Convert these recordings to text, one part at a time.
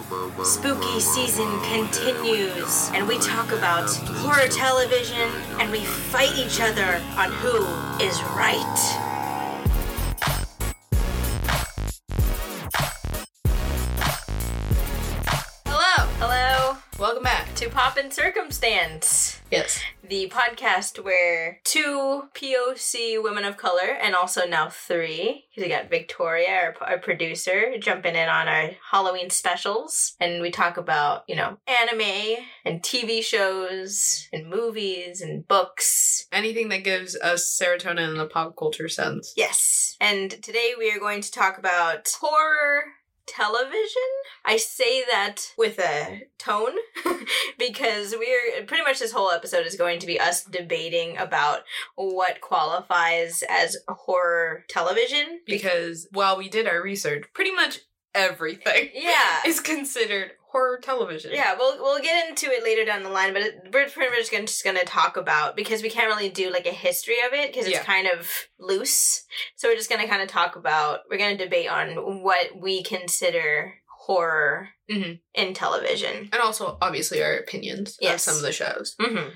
Spooky season continues, and we talk about horror television, and we fight each other on who is right. Hello. Welcome back To Poppin' Circumstance. Yes. The podcast where two POC women of color, and also now three, because we got Victoria, our producer, jumping in on our Halloween specials. And we talk about, anime and TV shows and movies and books. Anything that gives us serotonin in the pop culture sense. Yes. And today we are going to talk about horror television. I say that with a tone because we're pretty much this whole episode is going to be us debating about what qualifies as horror television. Because while we did our research, pretty much everything is considered horror television. Yeah, we'll get into it later down the line, but we're pretty much just going to talk about, because we can't really do like a history of it because it's kind of loose. So we're just going to kind of talk about, we're going to debate on what we consider horror in television. And also, obviously, our opinions of some of the shows. Mm-hmm.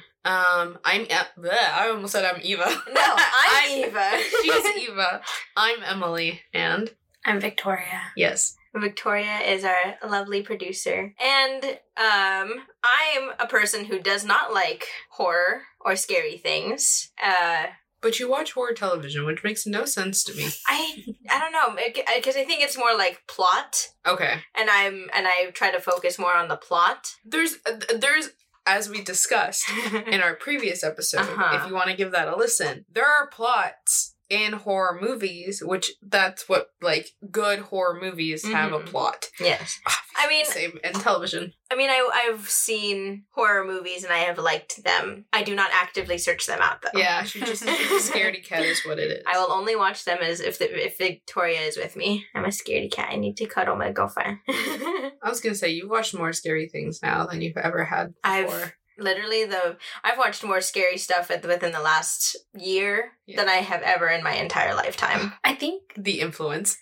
I almost said I'm Eva. No, I'm Eva. She's Eva. I'm Emily, and I'm Victoria. Yes. Victoria is our lovely producer. And I'm a person who does not like horror or scary things. But you watch horror television, which makes no sense to me. I don't know, because I think it's more like plot. Okay. And I try to focus more on the plot. There's as we discussed in our previous episode, if you want to give that a listen, there are plots in horror movies, which that's what, like, good horror movies have a plot. Yes. Same in television. I've seen horror movies and I have liked them. I do not actively search them out, though. Yeah, she's just a scaredy cat is what it is. I will only watch them as if Victoria is with me. I'm a scaredy cat. I need to cuddle my girlfriend. I was going to say, you've watched more scary things now than you've ever had before. I've watched more scary stuff within the last year than I have ever in my entire lifetime. I think the influence.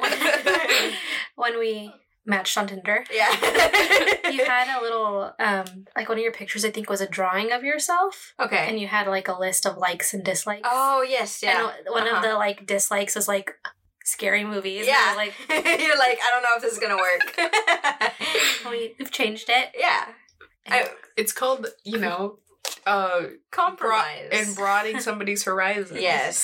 when we matched on Tinder. Yeah. You had a little, like one of your pictures, I think, was a drawing of yourself. Okay. And you had like a list of likes and dislikes. Oh, yes, yeah. And one of the like dislikes was like scary movies. Yeah. And I was like, you're like, I don't know if this is going to work. We've changed it. Yeah. It's called, compromise. And broadening somebody's horizons.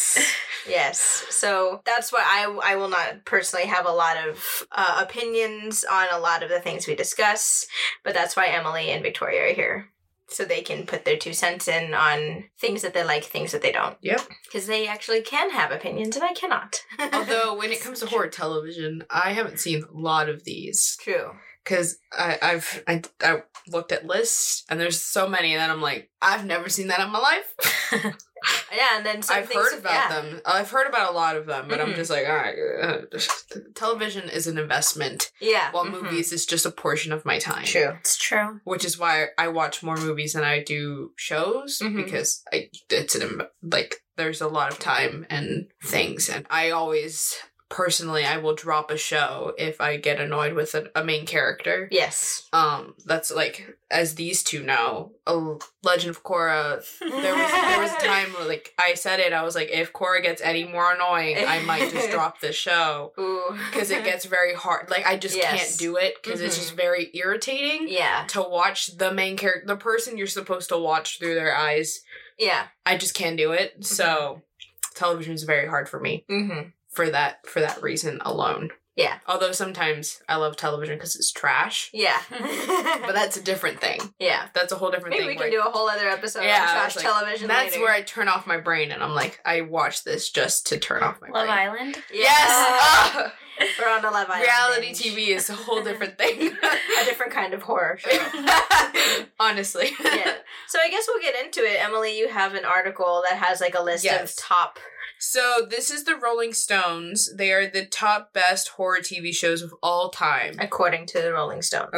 Yes. So that's why I will not personally have a lot of opinions on a lot of the things we discuss, but that's why Emily and Victoria are here. So they can put their 2 cents in on things that they like, things that they don't. Yep. Because they actually can have opinions and I cannot. Although when it comes to horror television, I haven't seen a lot of these. True. Because I looked at lists, and there's so many, and then I'm like, I've never seen that in my life. Yeah, and then I've heard about them. I've heard about a lot of them, but I'm just like, all right, television is an investment. Yeah. While movies is just a portion of my time. True. It's true. Which is why I watch more movies than I do shows, because there's a lot of time and things, and I always... Personally, I will drop a show if I get annoyed with a main character. Yes. That's like, as these two know, Legend of Korra, there was a time where, like, I said it, I was like, if Korra gets any more annoying, I might just drop the show. Ooh. Because it gets very hard. Like, I just can't do it, because it's just very irritating. Yeah. To watch the main character, the person you're supposed to watch through their eyes. Yeah. I just can't do it. So, television is very hard for me. For that reason alone. Yeah. Although sometimes I love television because it's trash. Yeah. But that's a different thing. Yeah. That's a whole different thing. Maybe we can do a whole other episode on trash television That's later. where I turn off my brain and I'm like, I watch this just to turn off my Love brain. Island? Yes! We're on the Love Island. Reality binge. TV is a whole different thing. A different kind of horror show. Honestly. Yeah. So I guess we'll get into it. Emily, you have an article that has like a list of top... So this is the Rolling Stones. They are the top best horror TV shows of all time. According to the Rolling Stones.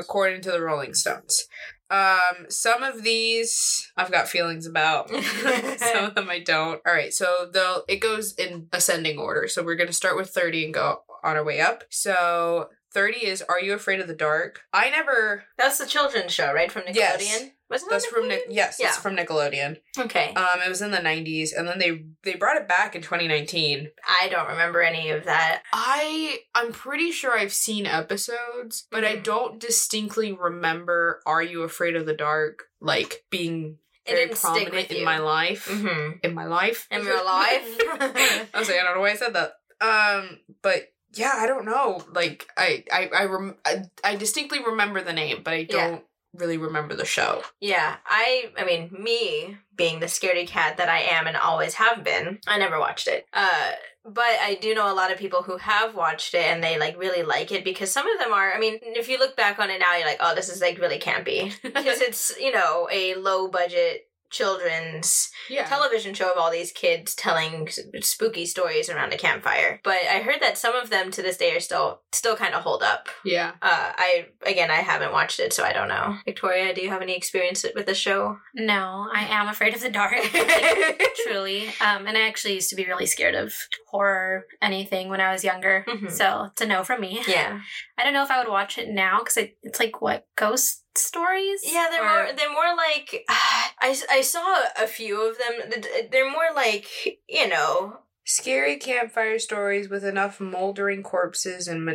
Some of these I've got feelings about. Some of them I don't. All right, so it goes in ascending order. So we're going to start with 30 and go on our way up. So 30 is Are You Afraid of the Dark? I never... That's the children's show, right? From Nickelodeon? Yes. Wasn't That's that from Nickelodeon? Yes, Yeah. it's from Nickelodeon. Okay. It was in the 90s, and then they brought it back in 2019. I don't remember any of that. I'm pretty sure I've seen episodes, but I Mhm. don't distinctly remember Are You Afraid of the Dark, like, being It very didn't stick prominent with in you. my life. Mm-hmm. In my life. In your life? I was like, I don't know why I said that. But yeah, I don't know. Like, I distinctly remember the name, but I don't really remember the show. Yeah, I mean, me being the scaredy cat that I am and always have been, I never watched it. But I do know a lot of people who have watched it and they like really like it because some of them are, I mean, if you look back on it now, you're like, oh, this is like really campy. Because it's, you know, a low budget children's television show of all these kids telling spooky stories around a campfire. But I heard that some of them to this day are still kind of hold up. Yeah. Mm-hmm. I haven't watched it, so I don't know. Victoria, do you have any experience with the show? No, I am afraid of the dark. Truly. And I actually used to be really scared of horror, anything when I was younger. Mhm. So it's a no from me. Yeah. I don't know if I would watch it now because it's like, what, ghost stories? Yeah, they're more like I saw a few of them. They're more like, you know, Scary campfire stories with enough moldering corpses and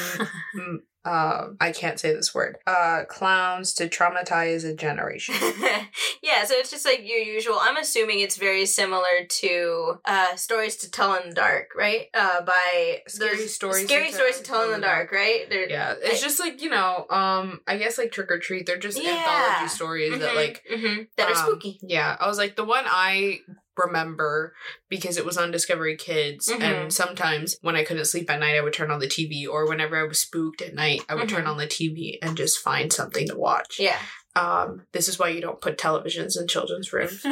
I can't say this word. Clowns to traumatize a generation. yeah, so it's just like your usual. I'm assuming it's very similar to Stories to Tell in the Dark, right? By Scary Stories to Tell in the Dark, right? Yeah, it's just like, you know, I guess like Trick or Treat. They're just anthology stories that like that are spooky. Yeah, I was like the one I remember because it was on Discovery Kids, and sometimes when I couldn't sleep at night I would turn on the TV, or whenever I was spooked at night I would turn on the TV and just find something to watch. Yeah. This is why you don't put televisions in children's rooms.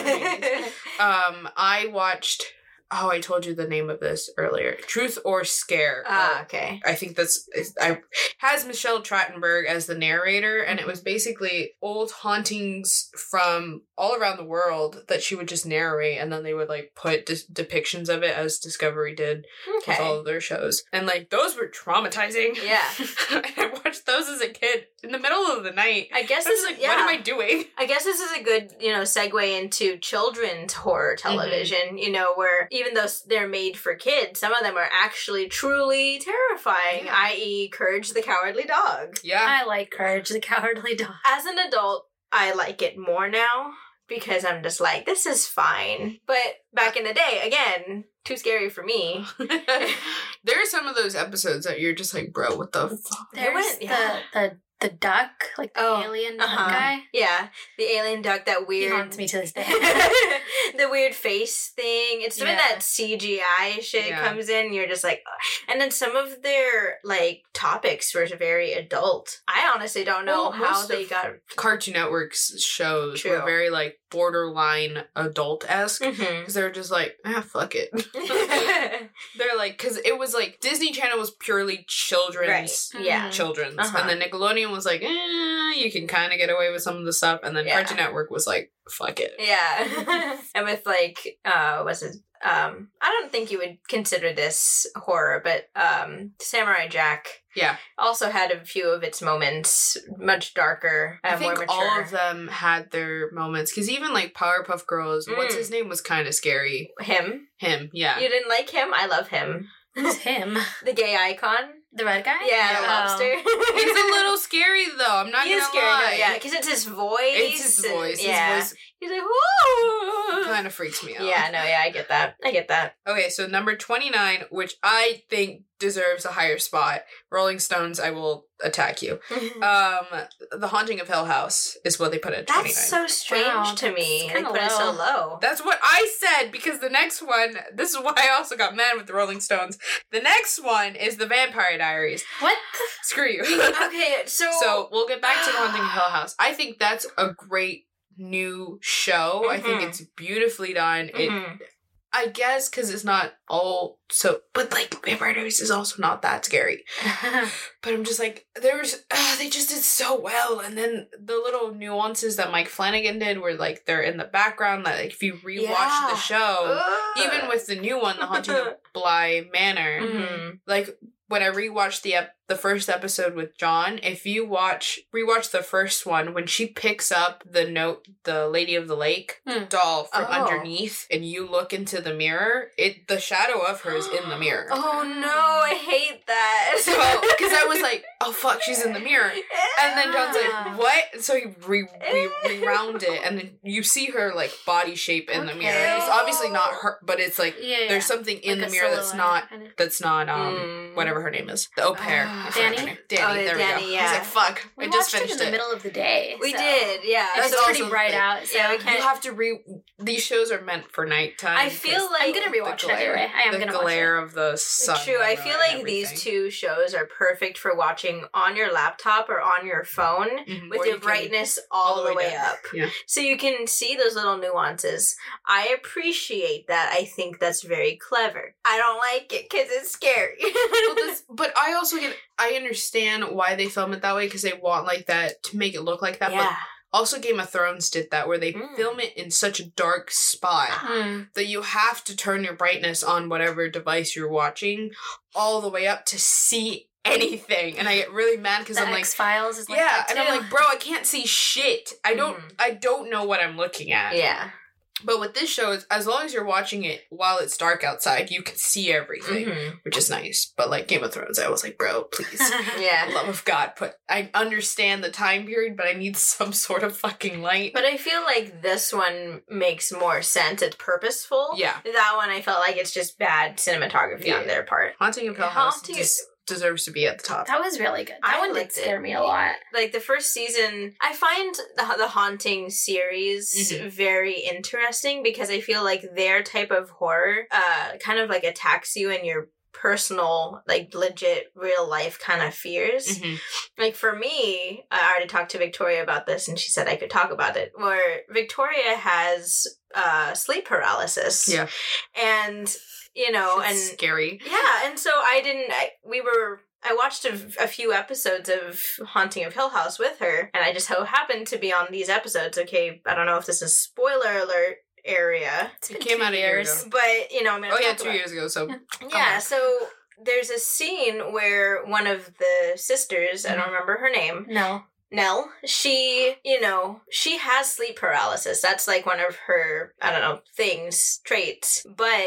I watched, I told you the name of this earlier, Truth or Scare. Okay. I think has Michelle Trachtenberg as the narrator, and it was basically old hauntings from all around the world that she would just narrate, and then they would like put depictions of it as Discovery did with all of their shows, and like those were traumatizing. Yeah. I watched those as a kid in the middle of the night. I guess I was like, what am I doing? I guess this is a good, segue into children's horror television, where even though they're made for kids, some of them are actually truly terrifying, i.e. Courage the Cowardly Dog. Yeah. I like Courage the Cowardly Dog. As an adult, I like it more now because I'm just like, this is fine. But back in the day, again, too scary for me. There are some of those episodes that you're just like, bro, what the fuck? There's the duck, like the alien duck guy. Yeah, the alien duck, that weird... He haunts me to this day. The weird face thing. It's when that CGI shit comes in, you're just like... Ugh. And then some of their, topics were very adult. I honestly don't know how they got... Cartoon Network's shows were very, borderline adult-esque. Because they were just like, fuck it. They're like... Because it was Disney Channel was purely children's. Right. Yeah. Children's. And then Nickelodeon was like, you can kind of get away with some of the stuff. And then Cartoon Network was like, fuck it. Yeah. And with I don't think you would consider this horror, but Samurai Jack also had a few of its moments, much darker, I think more mature. all of them had their moments, because even Powerpuff Girls, what's his name was kind of scary. Him, yeah. You didn't like him? I love him. Who's him? The gay icon. The red guy? Yeah, the lobster. He's a little scary, though. I'm not gonna lie. No, because it's his voice. It's his voice. Yeah. His voice He's like, whoa! kind of freaks me out. Yeah, no, I get that. Okay, so number 29, which I think deserves a higher spot. Rolling Stones, I will attack you. The Haunting of Hill House is what they put at 29. That's so strange to me. They put it so low. That's what I said, because the next one, this is why I also got mad with the Rolling Stones. The next one is The Vampire Diaries. What? Screw you. Okay, so we'll get back to The Haunting of Hill House. I think that's a great new show. I think it's beautifully done. I guess because it's not all so, but Vampire Diaries is also not that scary. But I'm just like, they just did so well, and then the little nuances that Mike Flanagan did, where they're in the background, that if you rewatch the show, even with the new one, The Haunting of Bly Manor, when I rewatched the the first episode with John, if you rewatch the first one, when she picks up the Lady of the Lake doll from underneath, and you look into the mirror, the shadow of her is in the mirror. Oh no, I hate that. So, because I was like, oh fuck, she's in the mirror. And then John's like, what? And so he re-round it, and then you see her like body shape in the mirror. It's obviously not her, but it's like there's something in the mirror that's not whatever her name is. The au pair. Danny? Danny, there we go. Yeah. I was like, fuck. We I just watched finished it in the middle of the day. We so. did, yeah. It's That's pretty also bright the- out. So Yeah, we can't- You have to these shows are meant for nighttime. I feel like I'm gonna rewatch it anyway. I am the gonna watch glare it. of the sun. True, I and feel like everything. these two shows are perfect for watching on your laptop or on your phone with Or your you can- brightness all the way down. up. Yeah. So you can see those little nuances. I appreciate that. I think that's very clever. I don't like it because it's scary. But I also I understand why they film it that way, because they want like that to make it look like that. Yeah. But also Game of Thrones did that, where they film it in such a dark spot that you have to turn your brightness on whatever device you're watching all the way up to see anything. And I get really mad because I'm like, X-Files is like yeah, that and too. I'm like, bro, I can't see shit. I don't know what I'm looking at. Yeah. But with this show, as long as you're watching it while it's dark outside, you can see everything, Mhm. which is nice. But like Game of Thrones, I was like, bro, please. Yeah. Love of God, I understand the time period, but I need some sort of fucking light. But I feel like this one makes more sense. It's purposeful. Yeah. That one, I felt like it's just bad cinematography on their part. Haunting of Hill House Haunting- deserves to be at the top. That was really good. That I one did liked it. scare me a lot. Like the first season, I find the Haunting series very interesting because I feel like their type of horror kind of like attacks you in your personal, like legit real life kind of fears. Like for me, I already talked to Victoria about this and she said I could talk about it, where Victoria has sleep paralysis. Yeah. And you know, It's and scary. yeah, and so I watched a few episodes of Haunting of Hill House with her, and I just so happened to be on these episodes. Okay, I don't know if this is spoiler alert area, It came out a year ago. but you know, I'm gonna Oh yeah, talk 2 about- years ago. So Yeah, so there's a scene where one of the sisters, I don't remember her name, No. Nell, she has sleep paralysis. That's like one of her, I don't know, traits. But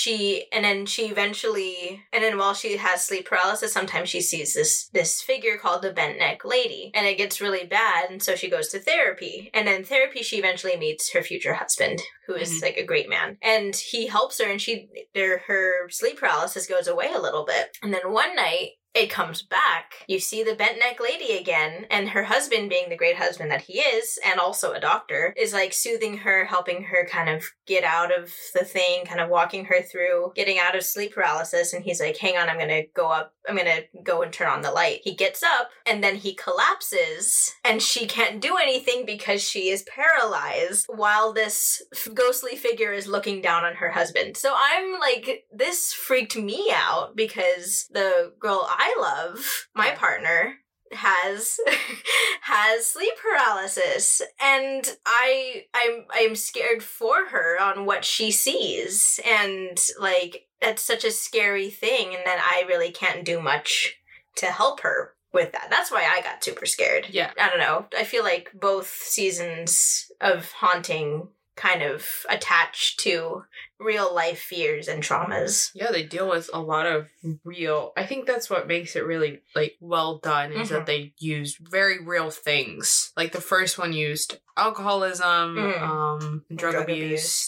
then while she has sleep paralysis, sometimes she sees this figure called the bent neck lady. And it gets really bad, and so she goes to therapy. And in therapy, she eventually meets her future husband, who is like a great man. And he helps her, and her sleep paralysis goes away a little bit. And then one night, it comes back. You see the bent neck lady again, and her husband, being the great husband that he is, and also a doctor, is like soothing her, helping her kind of get out of the thing, kind of walking her through getting out of sleep paralysis. And he's like, hang on, I'm gonna go and turn on the light. He gets up, and then he collapses, and she can't do anything because she is paralyzed while this ghostly figure is looking down on her husband. So I'm like, this freaked me out because the girl I love, my partner, has sleep paralysis, and I'm scared for her on what she sees, and like that's such a scary thing, and then I really can't do much to help her with that. That's why I got super scared. Yeah. I don't know. I feel like both seasons of Haunting kind of attached to real life fears and traumas. yeah, they deal with a lot of I think that's what makes it really like well done, is that they use very real things. Like the first one used alcoholism, drug abuse,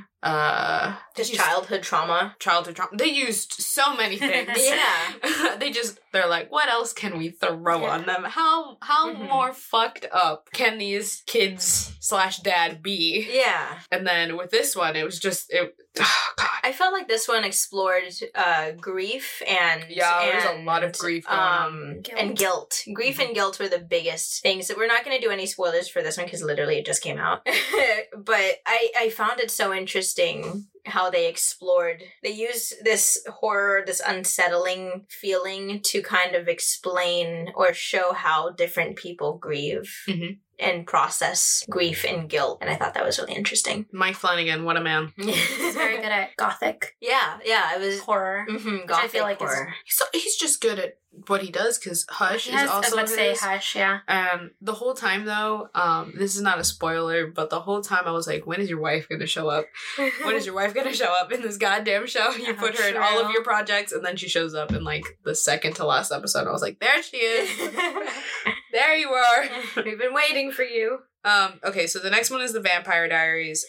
Just childhood trauma. They used so many things. Yeah. They're like, what else can we throw on them? How more fucked up can these kids / dad be? Yeah. And then with this one, it was just oh god. I felt like this one explored grief and There's a lot of grief going on. and guilt. Grief and guilt were the biggest things. We're not going to do any spoilers for this one because literally it just came out. But I found it so interesting how they use this horror, this unsettling feeling to kind of explain or show how different people grieve. And process grief and guilt. And I thought that was really interesting. Mike Flanagan, what a man. He's very good at gothic Yeah, it was horror. gothic I feel like is- horror. He's just good at what he does, because Hush Yes, is also I was about to say his. Hush, yeah. The whole time though, this is not a spoiler, but the whole time I was like, when is your wife gonna show up? When is your wife gonna show up in this goddamn show? You put her in all of your projects, and then she shows up in like the second to last episode. I was like, there she is. There you are. We've been waiting for you. Okay, so the next one is the Vampire Diaries.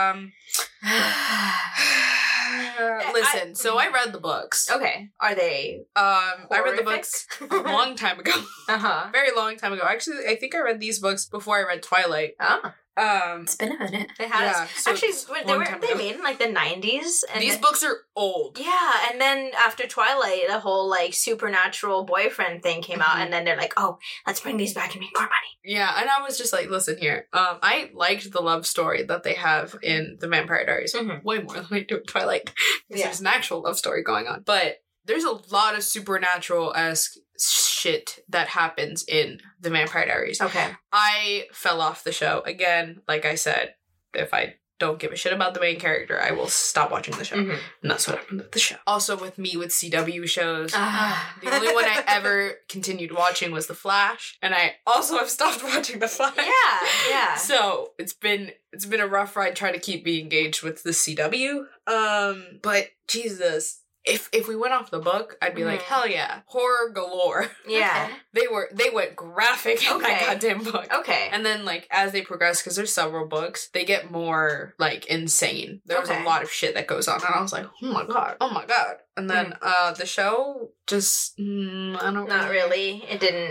Listen, so I read the books. Okay. Are they I read the horrific? books a long time ago. Uh-huh. Very long time ago. Actually, I think I read these books before I read Twilight. Oh. It's been a minute. They had Yeah, so actually it's wait, a long were time they ago. made in like the 90s? And These books are old. yeah, and then after Twilight, the whole like supernatural boyfriend thing came out, Mhm. and then they're like, "Oh, let's bring these back and make more money." Yeah, and I was just like, listen here. I liked the love story that they have in the Vampire Diaries Mhm. way more than I do in Twilight. Because Yeah. there's an actual love story going on. But there's a lot of supernatural-esque shit that happens in the Vampire Diaries. Okay. I fell off the show. Again, like I said, if I don't give a shit about the main character, I will stop watching the show. Mhm. And that's what happened with the show. Also with me with CW shows. Ah. The only one I ever continued watching was The Flash, and I also have stopped watching The Flash. Yeah. So it's been a rough ride trying to keep me engaged with the CW. But Jesus, if we went off the book, I'd be like, Mhm. hell yeah, horror galore. Yeah. They went graphic in that Okay. goddamn book. Okay. And then, like, as they progress, because there's several books, they get more, like, insane. There was Okay. a lot of shit that goes on, and I was like, oh my god. And then, the show just, I don't Not really.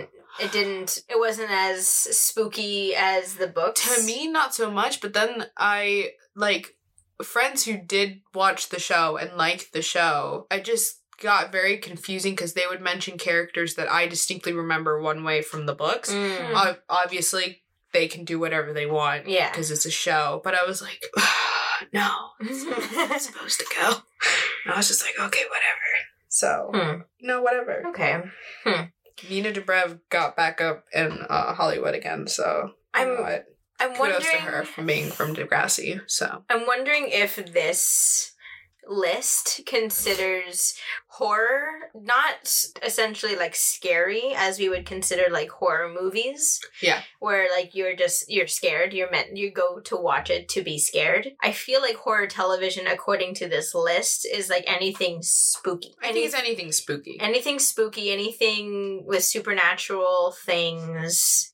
It wasn't as spooky as the books. To me, not so much, but then I, like, friends who did watch the show and liked the show, I just got very confusing because they would mention characters that I distinctly remember one way from the books. Mm. Obviously, they can do whatever they want Yeah. because it's a show, but I was like, no, that's not how it's supposed to go. And I was just like, okay, whatever. So, whatever. Okay. Nina Dobrev got back up in Hollywood again, so you know what? I'm Kudos wondering to her for being from Degrassi. So I'm wondering if this list considers horror not essentially like scary as we would consider like horror movies. Yeah. Where like you're scared. You go to watch it to be scared. I feel like horror television, according to this list, is like anything spooky. I think it's anything spooky. Anything spooky, anything with supernatural things,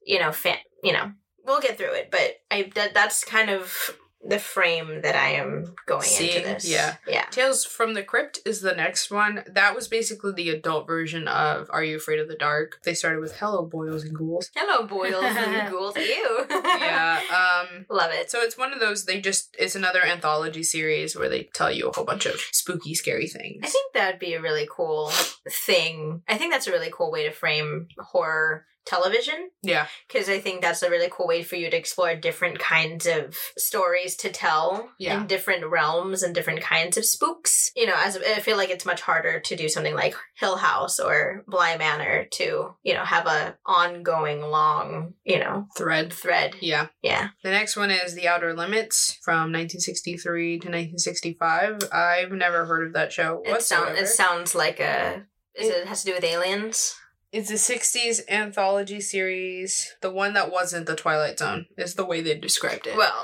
we'll get through it, but that's kind of the frame that I am going into this. Yeah. Tales from the Crypt is the next one. That was basically the adult version of Are You Afraid of the Dark? They started with Hello, Boils and Ghouls. Hello, boils and ghouls. Ew. Yeah. Love it. So it's one of those, it's another anthology series where they tell you a whole bunch of spooky, scary things. I think that'd be a really cool thing. I think that's a really cool way to frame horror television. Yeah. Because I think that's a really cool way for you to explore different kinds of stories to tell in different realms and different kinds of spooks. As I feel like it's much harder to do something like Hill House or Bly Manor to, have a ongoing long, thread. Yeah. Yeah. The next one is The Outer Limits from 1963 to 1965. I've never heard of that show whatsoever. It sounds like it has to do with aliens? It's a 60s anthology series. The one that wasn't The Twilight Zone is the way they described it. Well.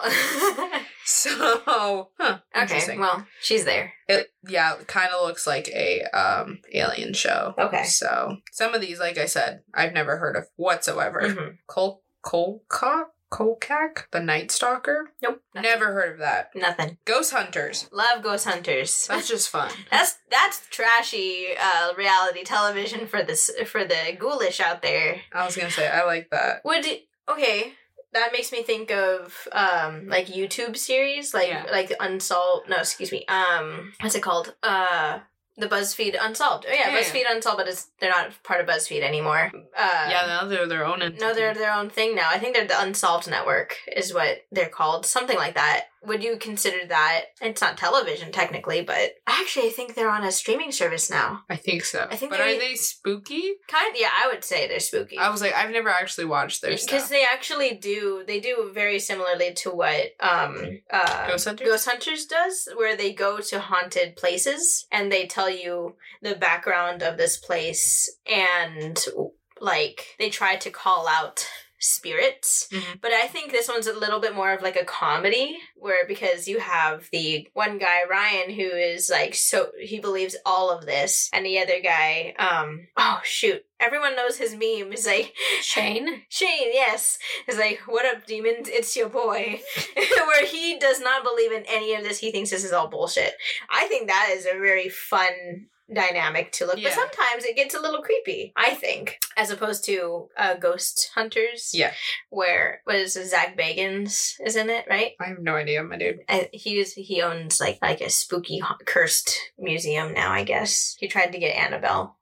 So, Okay, interesting. well, she's there. It kind of looks like a alien show. Okay. So, some of these, like I said, I've never heard of whatsoever. Mm-hmm. Kolkak, the Night Stalker? Nope. Nothing. Never heard of that. Nothing. Ghost Hunters. Love Ghost Hunters. That's just fun. That's trashy reality television for the ghoulish out there. I was gonna say, I like that. Okay, that makes me think of like YouTube series like Unsolved. No, excuse me. What's it called? The BuzzFeed Unsolved. Oh yeah, BuzzFeed Unsolved, but they're not part of BuzzFeed anymore. Now they're their own entity. No, they're their own thing now. I think they're the Unsolved Network is what they're called. Something like that. would you consider that, it's not television technically, but actually I think they're on a streaming service now. I think so. I think but are they spooky? Yeah, I would say they're spooky. I was like, I've never actually watched their stuff. Because they actually do very similarly to what Ghost Hunters? Ghost Hunters does, where they go to haunted places and they tell you the background of this place, and like they try to call out spirits. But I think this one's a little bit more of like a comedy, where because you have the one guy, Ryan, who is like, so he believes all of this, and the other guy, oh shoot, everyone knows his meme, is like Shane, yes, is like, what up demons, it's your boy. Where he does not believe in any of this, he thinks this is all bullshit. I think that is a very fun dynamic to look, but sometimes it gets a little creepy, I think, as opposed to Ghost Hunters, where Zach Bagans is in it, right? I have no idea, my dude. He owns like a spooky cursed museum now, I guess. He tried to get Annabelle.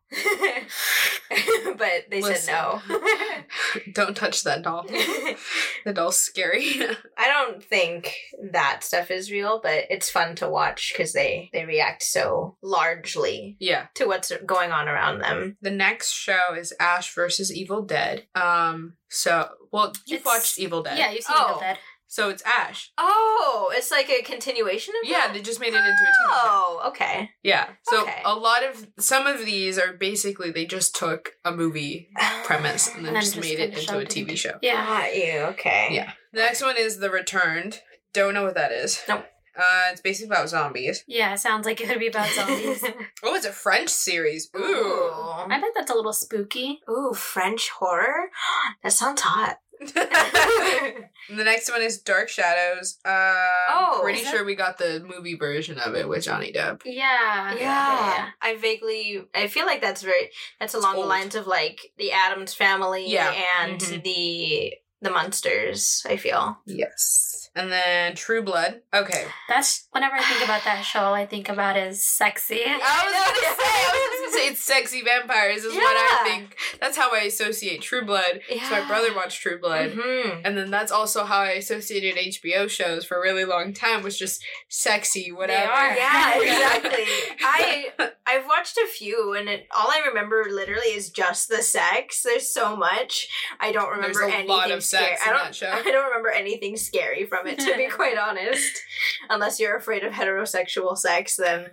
But they said no. Don't touch that doll. The doll's scary. I don't think that stuff is real, but it's fun to watch because they react so largely to what's going on around them. The next show is Ash versus Evil Dead. You've watched Evil Dead. Yeah, you've seen Evil Dead. So it's Ash. Oh, it's like a continuation of that? Yeah, they just made it into a TV show. Oh, okay. Yeah. So some of these are basically, they just took a movie premise and then just made it into a TV show. Yeah. Got you, okay. Yeah. The next one is The Returned. Don't know what that is. Nope. It's basically about zombies. Yeah, sounds like it could be about zombies. Oh, it's a French series. Ooh. I bet that's a little spooky. Ooh, French horror? That sounds hot. The next one is Dark Shadows. Pretty sure we got the movie version of it with Johnny Depp. Yeah. I feel like that's along the lines of like the Addams Family and the Munsters, I feel. Yes. And then True Blood. Okay. That's, whenever I think about that show, all I think about is sexy. I was gonna say it's sexy vampires is what I think. That's how I associate True Blood. Yeah. So my brother watched True Blood. Mm-hmm. And then that's also how I associated HBO shows for a really long time, was just sexy, whatever. They are. Yeah, exactly. I've watched a few, and all I remember literally is just the sex. There's so much. I don't remember anything. There's a lot of sex in that show. I don't remember anything scary from it, to be quite honest. Unless you're afraid of heterosexual sex, then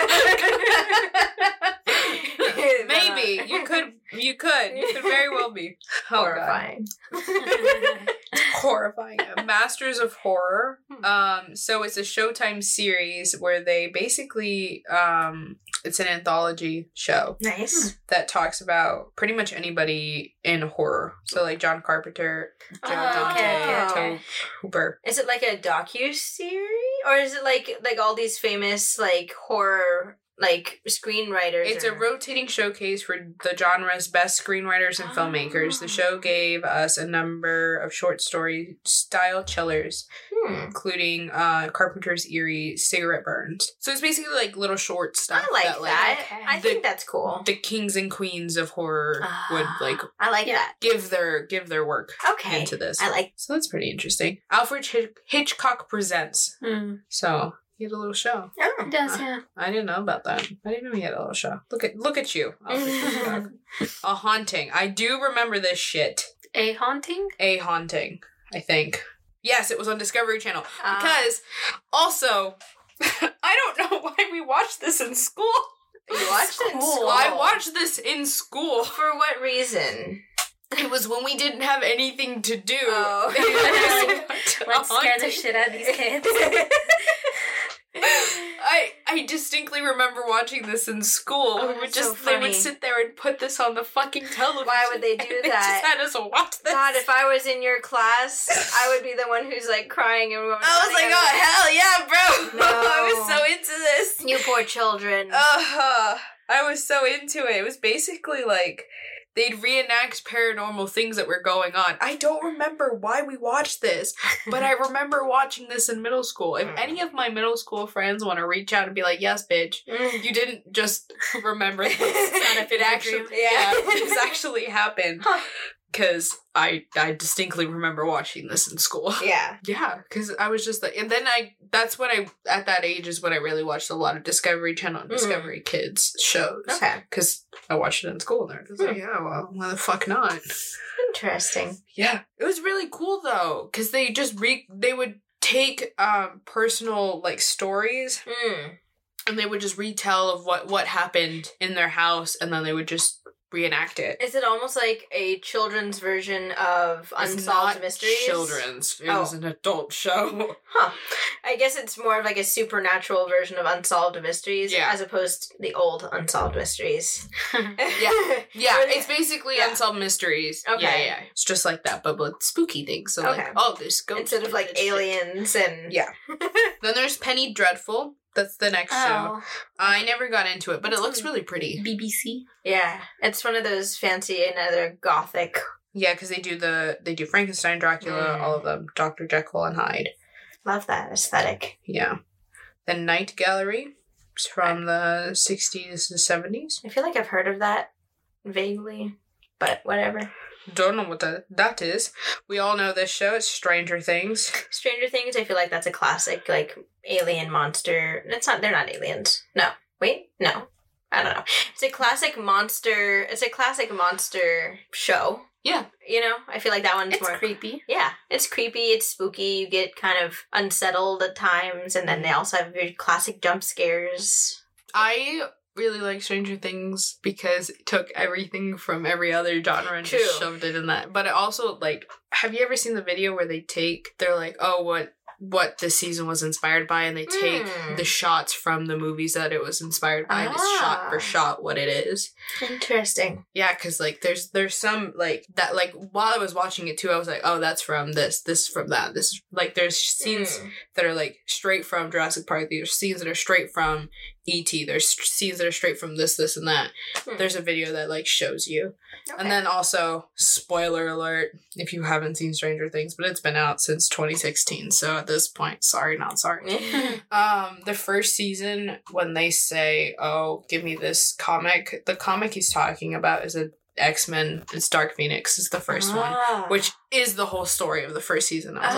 maybe you could very well be horrifying. Horrifying. Masters of Horror. So it's a Showtime series where they basically it's an anthology show. Nice. That talks about pretty much anybody in horror. So like John Carpenter, Joe Dante, Tobe Hooper. Is it like a docu-series? Or is it like all these famous like horror like screenwriters? It's a rotating showcase for the genre's best screenwriters and filmmakers. The show gave us a number of short story style chillers, including Carpenter's eerie Cigarette Burns. So it's basically like little short stuff. I like that. Okay. I think that's cool. The kings and queens of horror would like. I like that. Give their work into this. I like. So that's pretty interesting. Alfred Hitchcock Presents. So. He had a little show. Oh, it does, yeah. I didn't know about that. I didn't know he had a little show. Look at you. A Haunting. I do remember this shit. A Haunting? A Haunting, I think. Yes, it was on Discovery Channel. Because, also, I don't know why we watched this in school. You watched it in school? I watched this in school. For what reason? It was when we didn't have anything to do. Oh. Let's scare the shit out of these kids. I distinctly remember watching this in school. They would sit there and put this on the fucking television. Why would they do that? They just had us watch this. God, if I was in your class, I would be the one who's like crying and going. I was like, oh hell yeah, bro! No. I was so into this. You poor children. I was so into it. It was basically like they'd reenact paranormal things that were going on. I don't remember why we watched this, but I remember watching this in middle school. If any of my middle school friends want to reach out and be like, yes, bitch, you didn't just remember this. This actually happened. because I distinctly remember watching this in school. Yeah. Yeah, because I was just like, and then that's when at that age is when I really watched a lot of Discovery Channel and Discovery Kids shows. Okay. Because I watched it in school and I was like, yeah, well, why the fuck not? Interesting. Yeah. It was really cool though, because they just they would take personal like stories and they would just retell of what happened in their house, and then they would just reenact it. Is it almost like a children's version of Unsolved Mysteries? Children's. It was an adult show. Huh. I guess it's more of like a supernatural version of Unsolved Mysteries as opposed to the old Unsolved Mysteries. Yeah, it's basically Unsolved Mysteries. Okay. Yeah. It's just like that, but with spooky things. So like, there's ghosts. Instead of like aliens and... Yeah. Then there's Penny Dreadful. That's the next show. I never got into it, but it looks really pretty. BBC. Yeah, it's one of those fancy another gothic. Yeah, because they do Frankenstein, Dracula, all of them, Dr. Jekyll and Hyde. Love that aesthetic. Yeah. Then Night Gallery. It's from the 60s to 70s. I feel like I've heard of that vaguely, but whatever. Don't know what that is. We all know this show. It's Stranger Things. Stranger Things, I feel like that's a classic, like, alien monster. They're not aliens. No. Wait? No. I don't know. It's a classic monster show. Yeah. You know? I feel like that one's more creepy. Yeah. It's creepy, it's spooky, you get kind of unsettled at times, and then they also have very classic jump scares. I really like Stranger Things because it took everything from every other genre and just shoved it in that. But it also, like, have you ever seen the video where they're like, oh, what this season was inspired by, and they take the shots from the movies that it was inspired by, and it's shot for shot what it is. Interesting. Yeah, because, like, there's some, like, that, like, while I was watching it, too, I was like, oh, that's from this from that. This, like, there's scenes that are, like, straight from Jurassic Park. There's scenes that are straight from E.T. There's scenes that are straight from this, and that. There's a video that, like, shows you. Okay. And then also, spoiler alert, if you haven't seen Stranger Things, but it's been out since 2016, so at this point, sorry, not sorry. The first season, when they say, oh, give me this comic, the comic he's talking about is a X-Men, it's Dark Phoenix is the first one, which is the whole story of the first season. I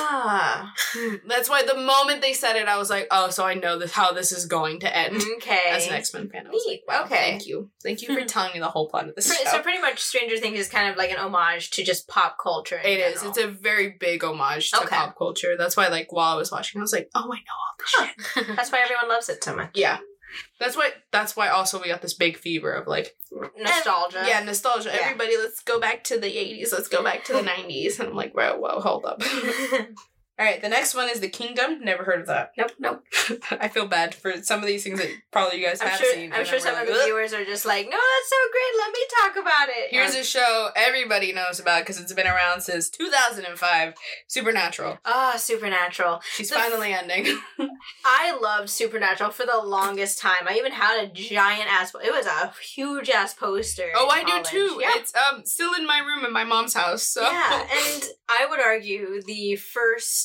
was like, that's why the moment they said it, I was like, oh, so I know how this is going to end. Okay. As an X-Men fan, I was like, wow, thank you for telling me the whole plot of this show. So pretty much Stranger Things is kind of like an homage to just pop culture. It is. It's a very big homage to pop culture. That's why, like, while I was watching, I was like, oh, I know all this shit. That's why everyone loves it so much. Yeah. That's why also we got this big fever of, like, nostalgia. Nostalgia. Yeah. Everybody, let's go back to the 80s. Let's go back to the 90s. And I'm like, whoa, hold up. All right, the next one is The Kingdom. Never heard of that. Nope. I feel bad for some of these things that probably you guys have seen. I'm sure some of the viewers are just like, no, that's so great. Let me talk about it. Here's a show everybody knows about because it's been around since 2005. Supernatural. Supernatural. She's finally ending. I loved Supernatural for the longest time. I even had a giant ass... It was a huge ass poster. Oh, I do too. Yeah. It's still in my room in my mom's house. So. Yeah, and I would argue the first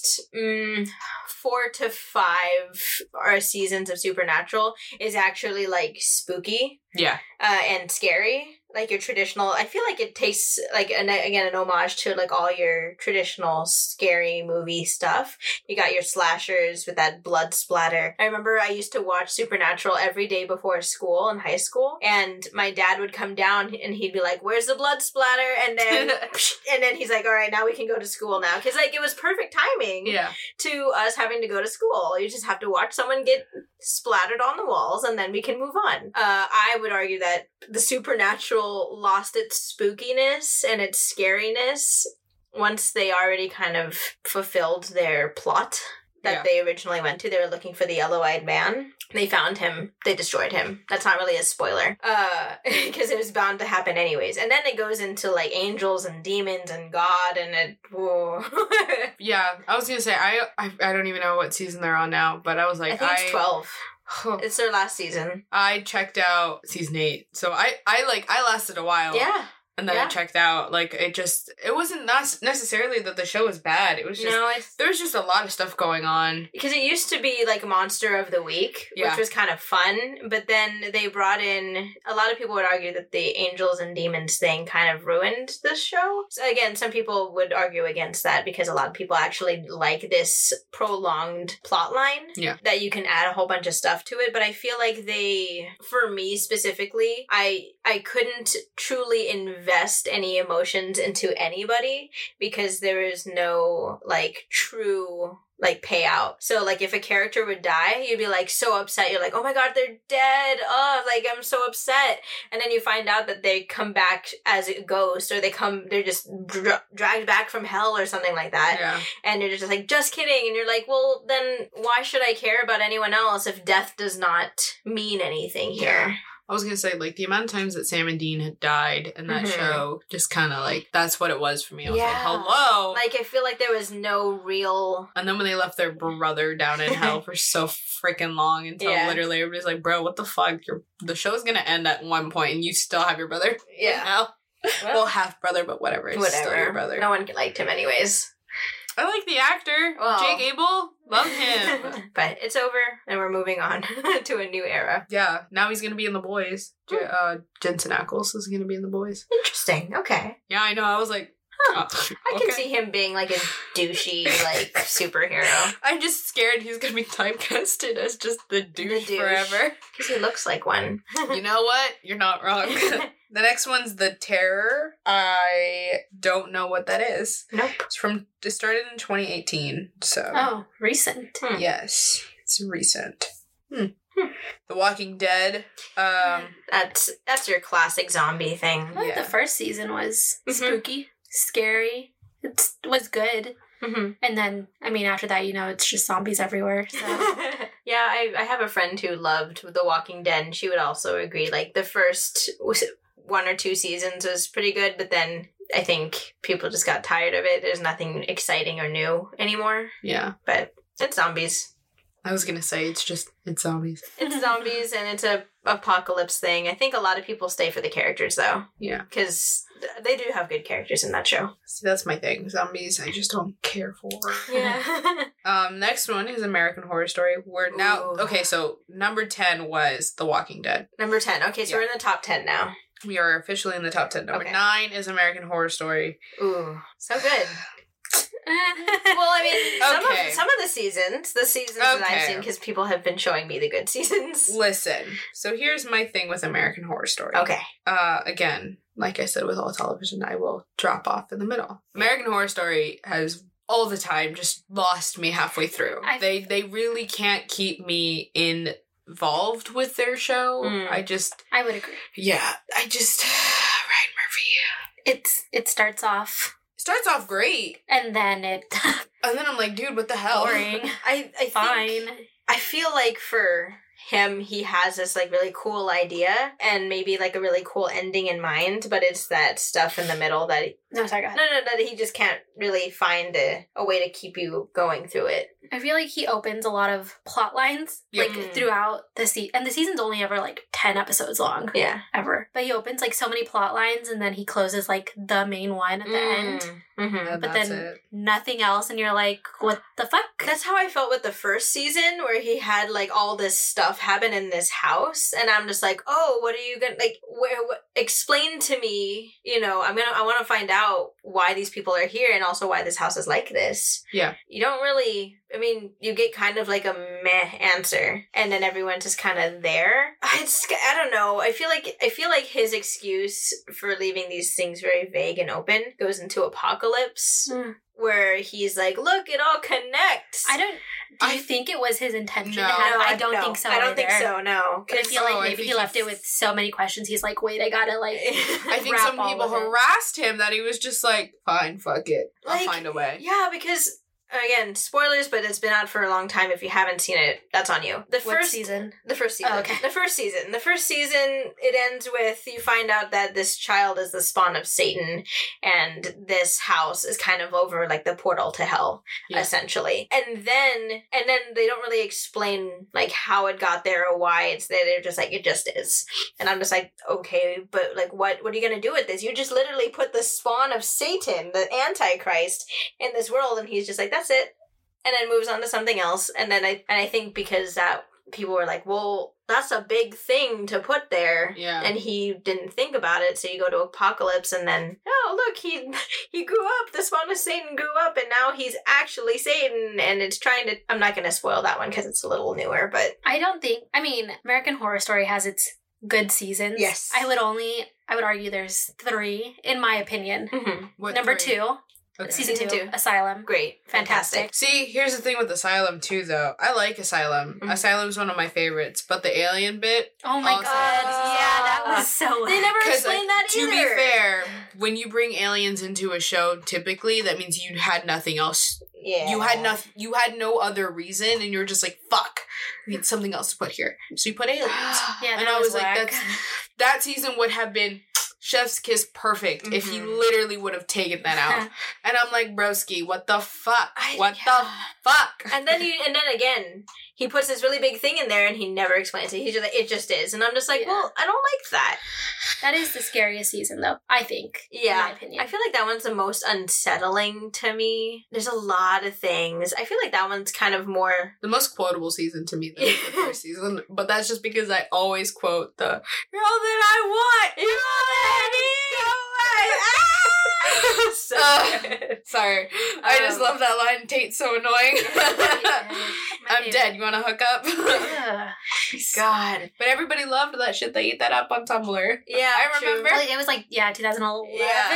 4 to 5 seasons of Supernatural is actually, like, spooky. Yeah. And scary. Like your traditional, I feel like it tastes like, an homage to like all your traditional scary movie stuff. You got your slashers with that blood splatter. I remember I used to watch Supernatural every day before school in high school, and my dad would come down and he'd be like, "Where's the blood splatter?" And then he's like, "All right, now we can go to school now," because like it was perfect timing. Yeah. To us having to go to school, you just have to watch someone get splattered on the walls, and then we can move on. I would argue that the Supernatural lost its spookiness and its scariness once they already kind of fulfilled their plot that they originally went to. They were looking for the yellow-eyed man. They found him. They destroyed him. That's not really a spoiler. Because it was bound to happen anyways. And then it goes into, like, angels and demons and God and it... Whoa. Yeah, I was gonna say, I don't even know what season they're on now, but I was like... I think it's 12. It's their last season. I checked out season 8. So I lasted a while. Yeah. and then I checked out. Like, it wasn't necessarily that the show was bad. It was just, there was just a lot of stuff going on. Because it used to be like Monster of the Week, which was kind of fun, but then they brought in, a lot of people would argue that the Angels and Demons thing kind of ruined the show. So again, some people would argue against that because a lot of people actually like this prolonged plot line that you can add a whole bunch of stuff to it, but I feel like for me specifically, I couldn't truly invest any emotions into anybody because there is no like true like payout. So like if a character would die, you'd be like so upset. You're like, oh my god, they're dead. Oh, like I'm so upset. And then you find out that they come back as a ghost, or they're just dragged back from hell or something like that. Yeah. And you're just like, just kidding. And you're like, well, then why should I care about anyone else if death does not mean anything here? I was gonna say, like, the amount of times that Sam and Dean had died in that show, just kind of like, that's what it was for me. I was like, hello! Like, I feel like there was no real... And then when they left their brother down in hell for so freaking long until literally everybody's like, bro, what the fuck? The show's gonna end at one point and you still have your brother in hell. Well, half brother, but whatever. It's still your brother. No one liked him anyways. I like the actor. Well, Jake Abel. Love him. But it's over, and we're moving on to a new era. Yeah. Now he's going to be in The Boys. Jensen Ackles is going to be in The Boys. Interesting. Okay. Yeah, I know. I was like... I can see him being like a douchey, like, superhero. I'm just scared he's going to be typecasted as just the douche forever. Because he looks like one. You know what? You're not wrong. The next one's The Terror. I don't know what that is. Nope. It started in 2018, so... Oh, recent. Yes, it's recent. The Walking Dead. That's your classic zombie thing. I think the first season was spooky, scary. It was good. Mm-hmm. And then, I mean, after that, it's just zombies everywhere. So. Yeah, I have a friend who loved The Walking Dead, and she would also agree. Like, the first 1 or 2 seasons was pretty good, but then I think people just got tired of it. There's nothing exciting or new anymore. Yeah. But it's zombies. I was gonna say, it's zombies. It's zombies, and it's a apocalypse thing. I think a lot of people stay for the characters, though. Yeah. Because they do have good characters in that show. See, that's my thing. Zombies, I just don't care for. Yeah. Next one is American Horror Story. We're now... Okay, so number 10 was The Walking Dead. Number 10. Okay, so we're in the top 10 now. We are officially in the top 10. Number 9 is American Horror Story. Ooh, so good. Well, I mean, some of the seasons that I've seen, because people have been showing me the good seasons. Listen, so here's my thing with American Horror Story. Okay. Again, like I said with all television, I will drop off in the middle. American Horror Story has all the time just lost me halfway through. They really can't keep me involved with their show. I would agree. Yeah, Ryan Murphy. It starts off great, and then I'm like, dude, what the hell? Boring. I feel like for him, he has this like really cool idea and maybe like a really cool ending in mind, but it's that stuff in the middle that that he just can't really find a way to keep you going through it. I feel like he opens a lot of plot lines like throughout the season, and the season's only ever like 10 episodes long. Yeah, ever. But he opens like so many plot lines, and then he closes like the main one at the end. Mm-hmm. But then nothing else, and you're like, what the fuck? That's how I felt with the first season, where he had like all this stuff happen in this house, and I'm just like, oh, what are you gonna like? Explain to me. I want to find out why these people are here, and also why this house is like this. Yeah, you don't really. I mean, you get kind of like a meh answer, and then everyone's just kind of there. I don't know. I feel like his excuse for leaving these things very vague and open goes into apocalypse, where he's like, "Look, it all connects." Do you think it was his intention? No, I don't think so. I don't think so. No, I feel like maybe he left it with so many questions. He's like, "Wait, I gotta like." I think some people harassed him that he was just like, "Fine, fuck it, I'll find a way." Yeah, because again, spoilers, but it's been out for a long time. If you haven't seen it, that's on you. The first season? The first season. Oh, okay. The first season. The first season, it ends with you find out that this child is the spawn of Satan, and this house is kind of over like the portal to hell, essentially. And then they don't really explain like how it got there or why. It's that they're just like, it just is. And I'm just like, okay, but like what are you gonna do with this? You just literally put the spawn of Satan, the Antichrist, in this world, and he's just like, that's it. And then moves on to something else. And then I think because that people were like, well, that's a big thing to put there. Yeah. And he didn't think about it, so you go to Apocalypse and then, oh look, he grew up, the spawn of Satan grew up, and now he's actually Satan, and it's trying to, I'm not gonna spoil that one because it's a little newer, but American Horror Story has its good seasons. Yes. I would argue there's 3, in my opinion. mm-hmm. What Number 3? 2. Okay. Season 2. Asylum. Great. Fantastic. See, here's the thing with Asylum, too, though. I like Asylum. Mhm. Asylum's one of my favorites, but the alien bit... Oh my also- god. Yeah, that was so... They never Because, explained that to either. be fair, when you bring aliens into a show, typically, that means you had nothing else. Yeah. You had no other reason, and you were just like, fuck, I need something else to put here. So you put aliens. Yeah, And that I was like, whack. that season would have been chef's kiss perfect if he Mhm. literally would have taken that out. And I'm like, broski, what the fuck? Yeah. What the fuck? And then again, he puts this really big thing in there and he never explains it. He's just like, it just is. And I'm just like, Yeah. well, I don't like that. That is the scariest season, though, I think. Yeah. In my opinion. I feel like that one's the most unsettling to me. There's a lot of things. I feel like that one's kind of more... The most quotable season to me, though, is the first season. But that's just because I always quote the, "You're all that I want! You're all that I need!" So good. Sorry. I just love that line. Tate's so annoying. I'm dead. You want to hook up? Ugh. God. But everybody loved that shit. They ate that up on Tumblr. Yeah, I true. remember. It was like, 2011.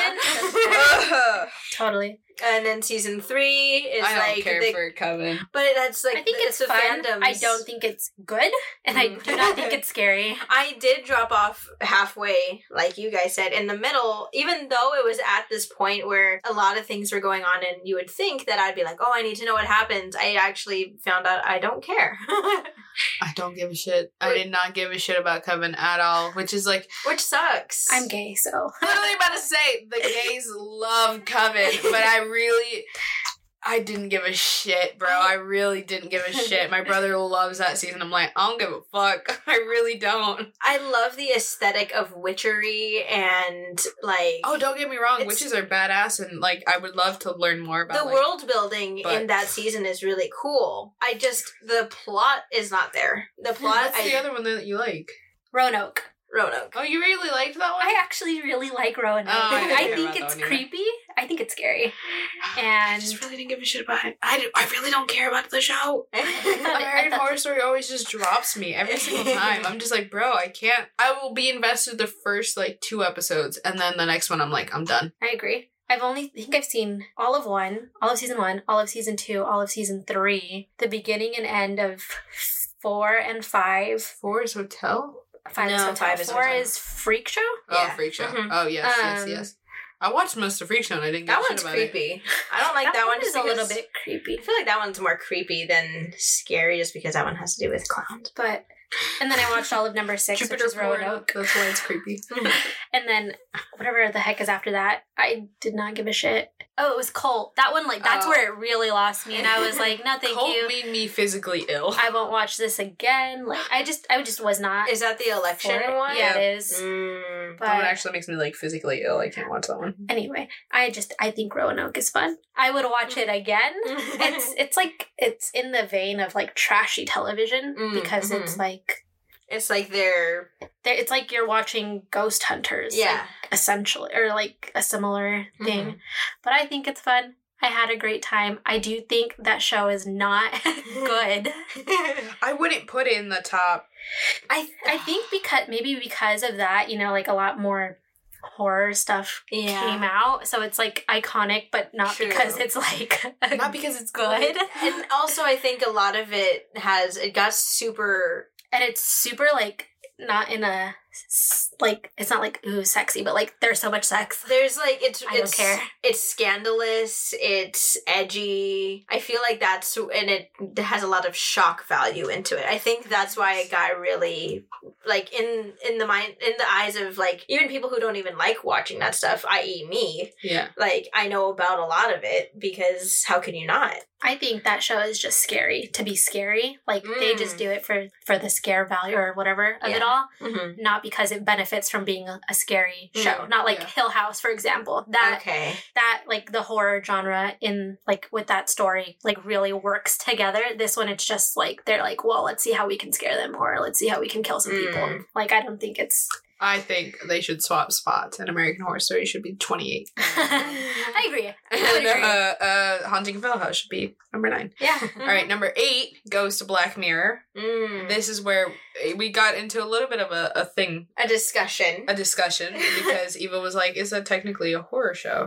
Yeah. Totally. And then season 3 is I don't like... care for Coven. But that's like... I think it's the fun. fandoms. I don't think it's good, and I do not think it's scary. I did drop off halfway, like you guys said, in the middle, even though it was at this point where a lot of things were going on and you would think that I'd be like, oh, I need to know what happens. I actually found out I don't care. I don't give a shit. I did not give a shit about Coven at all, which is like... Which sucks. I'm gay, so. Literally about to say, the gays love Coven, but I didn't give a shit, bro. I really didn't give a shit. My brother loves that season. I'm like, I don't give a fuck. I really don't. I love the aesthetic of witchery and, like... Oh, don't get me wrong. It's- Witches are badass, and, like, I would love to learn more about the like, world building but- in that season is really cool. The plot is not there. The plot... What's the other one that you like? Roanoke. Roanoke. Oh, you really liked that one? I actually really like Roanoke. Oh, I didn't I care think about that it's one either. creepy. I think it's scary. I And just really didn't give a shit about it. I really don't care about the show. I American thought- Horror Story always just drops me every single time. I'm just like, bro, I can't. I will be invested the first, 2 episodes, and then the next one, I'm like, I'm done. I agree. I think I've seen all of season 1, all of season 2, all of season 3, the beginning and end of 4 and 5. 4 is Hotel? 5 No, is Hotel. 5 is 4 Hotel. is Freak Show. Oh, Yeah. Freak Show. Mhm. Oh, yes. Um, I watched most of Freak Show, and I didn't give That a shit one's about creepy. I don't like that one. is just a little because- bit creepy. I feel like that one's more creepy than scary just because that one has to do with clowns. But and then I watched all of number 6, which is Roanoke. That's why it's creepy. And then whatever the heck is after that, I did not give a shit. Oh, it was Cult. That one, that's Oh. where it really lost me, and I was like, no, thank Cult you. made me physically ill. I won't watch this again. I just was not. Is that the election for it. one? Yeah, it is. Mm. But That one actually makes me physically ill. I can't watch that one. anyway, I think Roanoke is fun. I would watch it again. It's in the vein of trashy television because it's It's like they're... it's like you're watching Ghost Hunters. Yeah. Essentially, or a similar thing. Mhm. But I think it's fun. I had a great time. I do think that show is not good. I wouldn't put it in the top. I think because of that, a lot more horror stuff Yeah. came out, so it's iconic, but not True. because it's Not because it's good. And also I think a lot of it got super... And it's super not in a like, it's not like, ooh, sexy, but like, there's so much sex. There's like, I don't care. It's scandalous, it's edgy. I feel like that's, and it has a lot of shock value into it. I think that's why it got really, like, in the eyes of, like, even people who don't even like watching that stuff, i.e. me. Yeah. Like, I know about a lot of it, because how can you not? I think that show is just scary to be scary. Like, they just do it for the scare value or whatever of it all, not because it benefits from being a scary show. Not like Hill House, for example. That, like, the horror genre in, like, with that story, like, really works together. This one, it's just, like, they're like, well, let's see how we can scare them, or let's see how we can kill some people. Like, I don't think it's... I think they should swap spots, and American Horror Story should be 28. I agree. And Haunting of Hill House should be number 9. Yeah. All right, number 8 goes to Black Mirror. This is where we got into a little bit of a thing. A discussion. Because Eva was like, is that technically a horror show?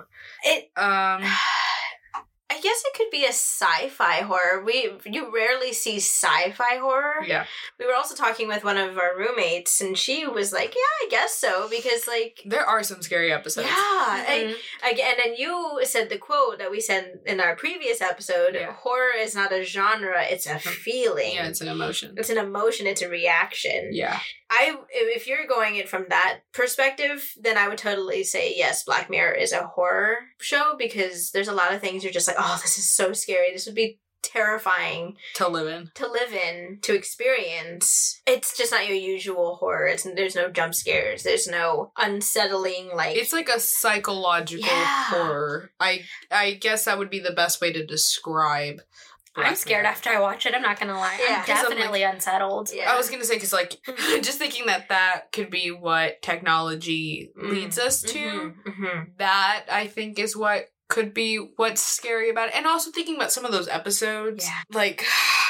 I guess it could be a sci-fi horror. You rarely see sci-fi horror. Yeah. We were also talking with one of our roommates, and she was like, yeah, I guess so, because, like... There are some scary episodes. Yeah. And then you said the quote that we said in our previous episode, horror is not a genre, it's a feeling. Yeah, it's an emotion. It's an emotion, it's a reaction. Yeah. If you're going it from that perspective, then I would totally say, yes, Black Mirror is a horror show, because there's a lot of things you're just like, oh, this is so scary. This would be terrifying to live in, to experience. It's just not your usual horror. There's no jump scares. There's no unsettling, like... It's like a psychological horror. I guess that would be the best way to describe I'm scared after I watch it, I'm not gonna lie. Yeah. I'm definitely unsettled. Yeah. I was gonna say, because, like, just thinking that could be what technology leads us to. That, I think, is what could be what's scary about it. And also thinking about some of those episodes. Yeah. Like,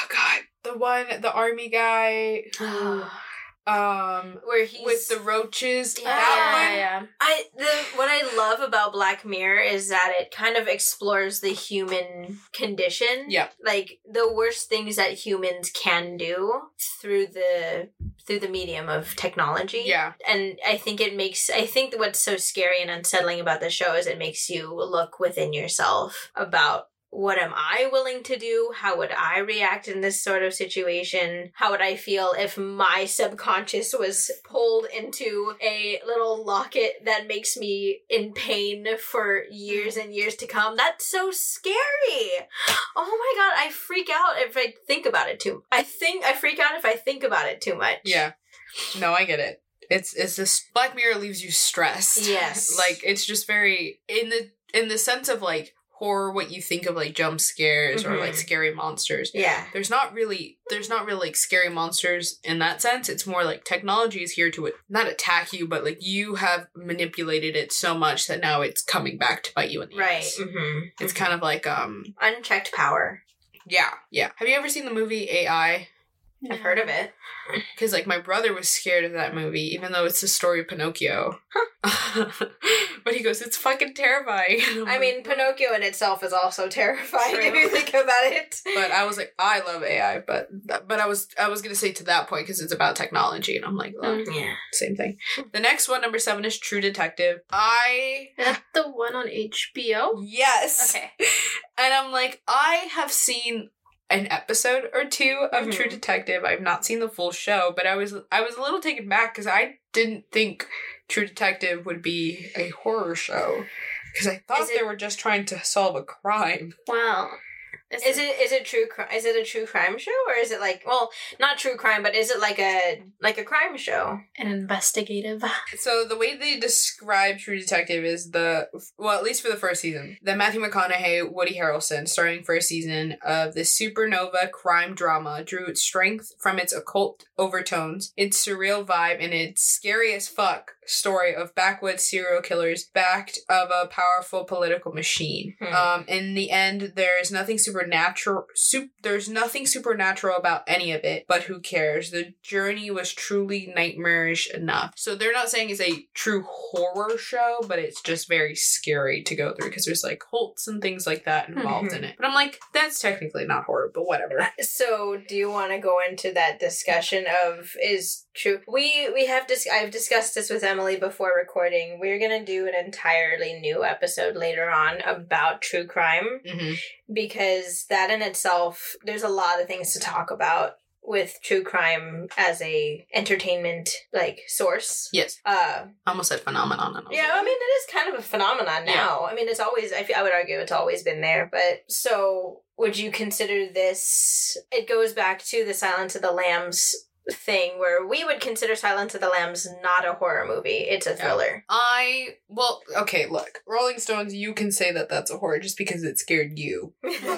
God, the army guy who... where he's with the roaches. Yeah. What I love about Black Mirror is that it kind of explores the human condition. Yeah. Like, the worst things that humans can do through the medium of technology. Yeah. And I think what's so scary and unsettling about the show is it makes you look within yourself about, what am I willing to do? How would I react in this sort of situation? How would I feel if my subconscious was pulled into a little locket that makes me in pain for years and years to come? That's so scary. Oh my God, I freak out if I think about it too. I freak out if I think about it too much. Yeah. No, I get it. It's this Black Mirror leaves you stressed. Yes. Like, it's just very in the sense of, like, horror, what you think of, like, jump scares or, like, scary monsters. Yeah. There's not really like scary monsters in that sense. It's more like technology is here to not attack you, but, like, you have manipulated it so much that now it's coming back to bite you in the ass. It's kind of like unchecked power. Yeah. Have you ever seen the movie AI? I've heard of it. Because, like, my brother was scared of that movie, even though it's the story of Pinocchio. But he goes, it's fucking terrifying. I mean, Pinocchio in itself is also terrifying if you think about it. But I was like, I love AI, but I was gonna say to that point, because it's about technology, and I'm like, well, same thing. The next one, number 7, is True Detective. Is that the one on HBO? Yes. Okay. And I'm like, I have seen an episode or 2 of True Detective. I've not seen the full show, but I was a little taken back because I didn't think True Detective would be a horror show, because I thought they were just trying to solve a crime. Well, Is it a true crime show, or is it like, well, not true crime, but is it like a crime show? An investigative. So the way they describe True Detective is at least for the first season, the Matthew McConaughey, Woody Harrelson starring first season of the supernova crime drama drew its strength from its occult overtones, its surreal vibe, and its scary as fuck story of backwoods serial killers backed of a powerful political machine. In the end, there's nothing supernatural about any of it, but who cares? The journey was truly nightmarish enough. So they're not saying it's a true horror show, but it's just very scary to go through because there's like cults and things like that involved in it. But I'm like, that's technically not horror, but whatever. So do you want to go into that discussion of, is True. I've discussed this with Emily before recording. We're gonna do an entirely new episode later on about true crime because that in itself, there's a lot of things to talk about with true crime as a entertainment source. Yes. I almost said phenomenon. Yeah, I mean it is kind of a phenomenon now. Yeah. I mean it's always. I would argue it's always been there. But so would you consider this? It goes back to the Silence of the Lambs thing where we would consider Silence of the Lambs not a horror movie. It's a thriller. Okay, look. Rolling Stones, you can say that that's a horror just because it scared you.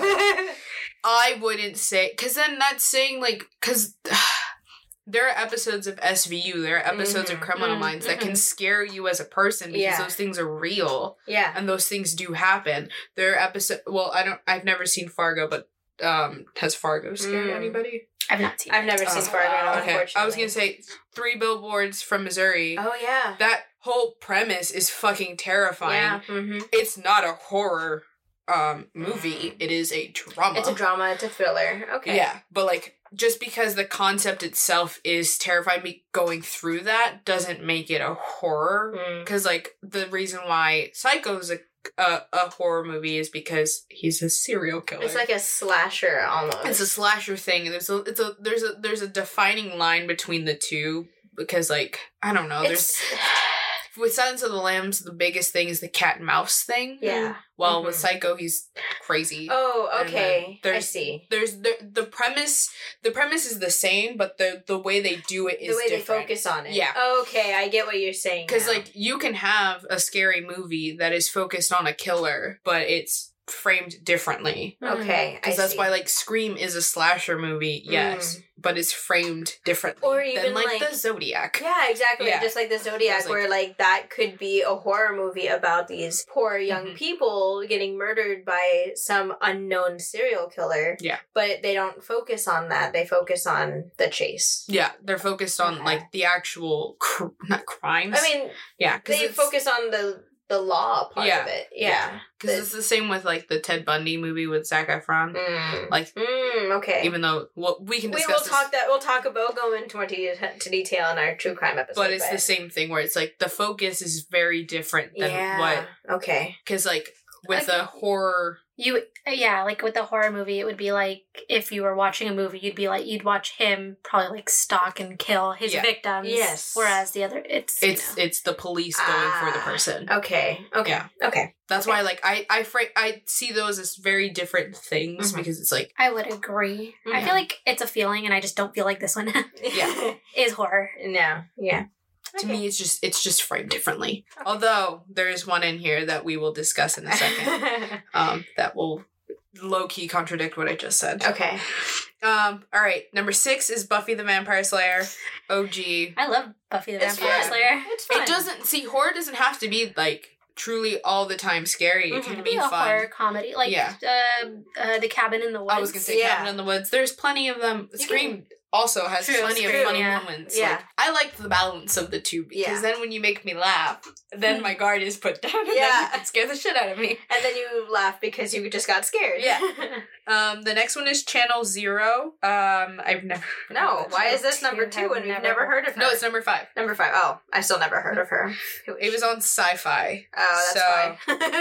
I wouldn't say, because then that's saying, because there are episodes of SVU, there are episodes of Criminal Minds that can scare you as a person because those things are real. Yeah. And those things do happen. There are episodes, I've never seen Fargo, but has Fargo scared anybody? I've not seen it. I've never seen Fargo, unfortunately. I was going to say 3 Billboards from Missouri. Oh, yeah. That whole premise is fucking terrifying. Yeah. It's not a horror movie. It is a drama. It's a drama. It's a thriller. Okay. Yeah, but just because the concept itself is terrifying, me going through that doesn't make it a horror. Because the reason why Psycho's a horror movie is because he's a serial killer. It's like a slasher almost. It's a slasher thing. There's a defining line between the two because I don't know. With Silence of the Lambs, the biggest thing is the cat and mouse thing. Yeah. Well, with Psycho, he's crazy. Oh, okay. I see. There's the premise. The premise is the same, but the way they do it is the way different. They focus on it. Yeah. Okay, I get what you're saying. Because you can have a scary movie that is focused on a killer, but it's framed differently. Okay, because that's why Scream is a slasher movie, yes, but it's framed differently. Or even than the Zodiac. Yeah, exactly. Yeah. Just like the Zodiac, where that could be a horror movie about these poor young people getting murdered by some unknown serial killer. Yeah, but they don't focus on that. They focus on the chase. Yeah, they're focused on the actual not crimes. I mean, yeah, because they focus on the law part of it. Yeah. Because it's the same with the Ted Bundy movie with Zac Efron. Okay. Even though we can discuss we'll talk about go into more detail in our true crime episode. But it's the same thing where it's the focus is very different than what. Okay. Because with a horror. With the horror movie, it would be if you were watching a movie, you'd watch him probably stalk and kill his victims. Yes. Whereas the other, it's the police going for the person. Okay. Yeah. Okay. That's why I see those as very different things because it's I would agree. I feel like it's a feeling, and I just don't feel like this one is horror. No. Yeah. To me, it's just framed differently. Okay. Although there is one in here that we will discuss in a second, that will low-key contradict what I just said. Okay. All right. Number 6 is Buffy the Vampire Slayer. OG. I love Buffy the Vampire Slayer. It's fun. Horror doesn't have to be truly all the time scary. It can be a fun. Horror comedy, The Cabin in the Woods. I was gonna say Cabin in the Woods. There's plenty of them. Scream also has plenty of funny moments. Yeah. I like the balance of the two because then when you make me laugh, then my guard is put down and then you can scare the shit out of me. And then you laugh because you just got scared. Yeah. The next one is Channel Zero. I've never. No, why is this number 2 and we've never heard of her? No, it's number 5. Number 5. Oh, I still never heard of her. It was on Sci-Fi. Oh, that's fine.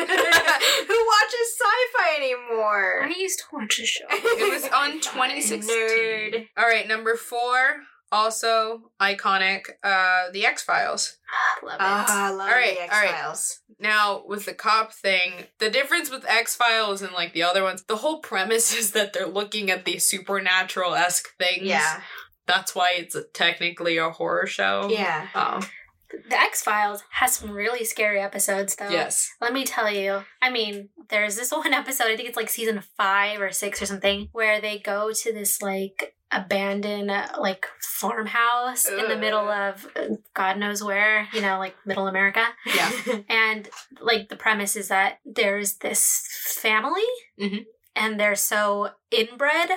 Who watches Sci-Fi anymore? I used to watch a show. It was on 2016. Nerd. All right, number 4, also iconic, The X-Files. Love it. I love the X-Files. Now, with the cop thing, the difference with X-Files and the other ones, the whole premise is that they're looking at these supernatural-esque things. Yeah. That's why it's technically a horror show. Yeah. The X-Files has some really scary episodes, though. Yes. Let me tell you. I mean, there's this one episode, I think it's season 5 or 6 or something, where they go to this, abandoned, farmhouse in the middle of God knows where, middle America. Yeah. And, the premise is that there's this family, and they're so inbred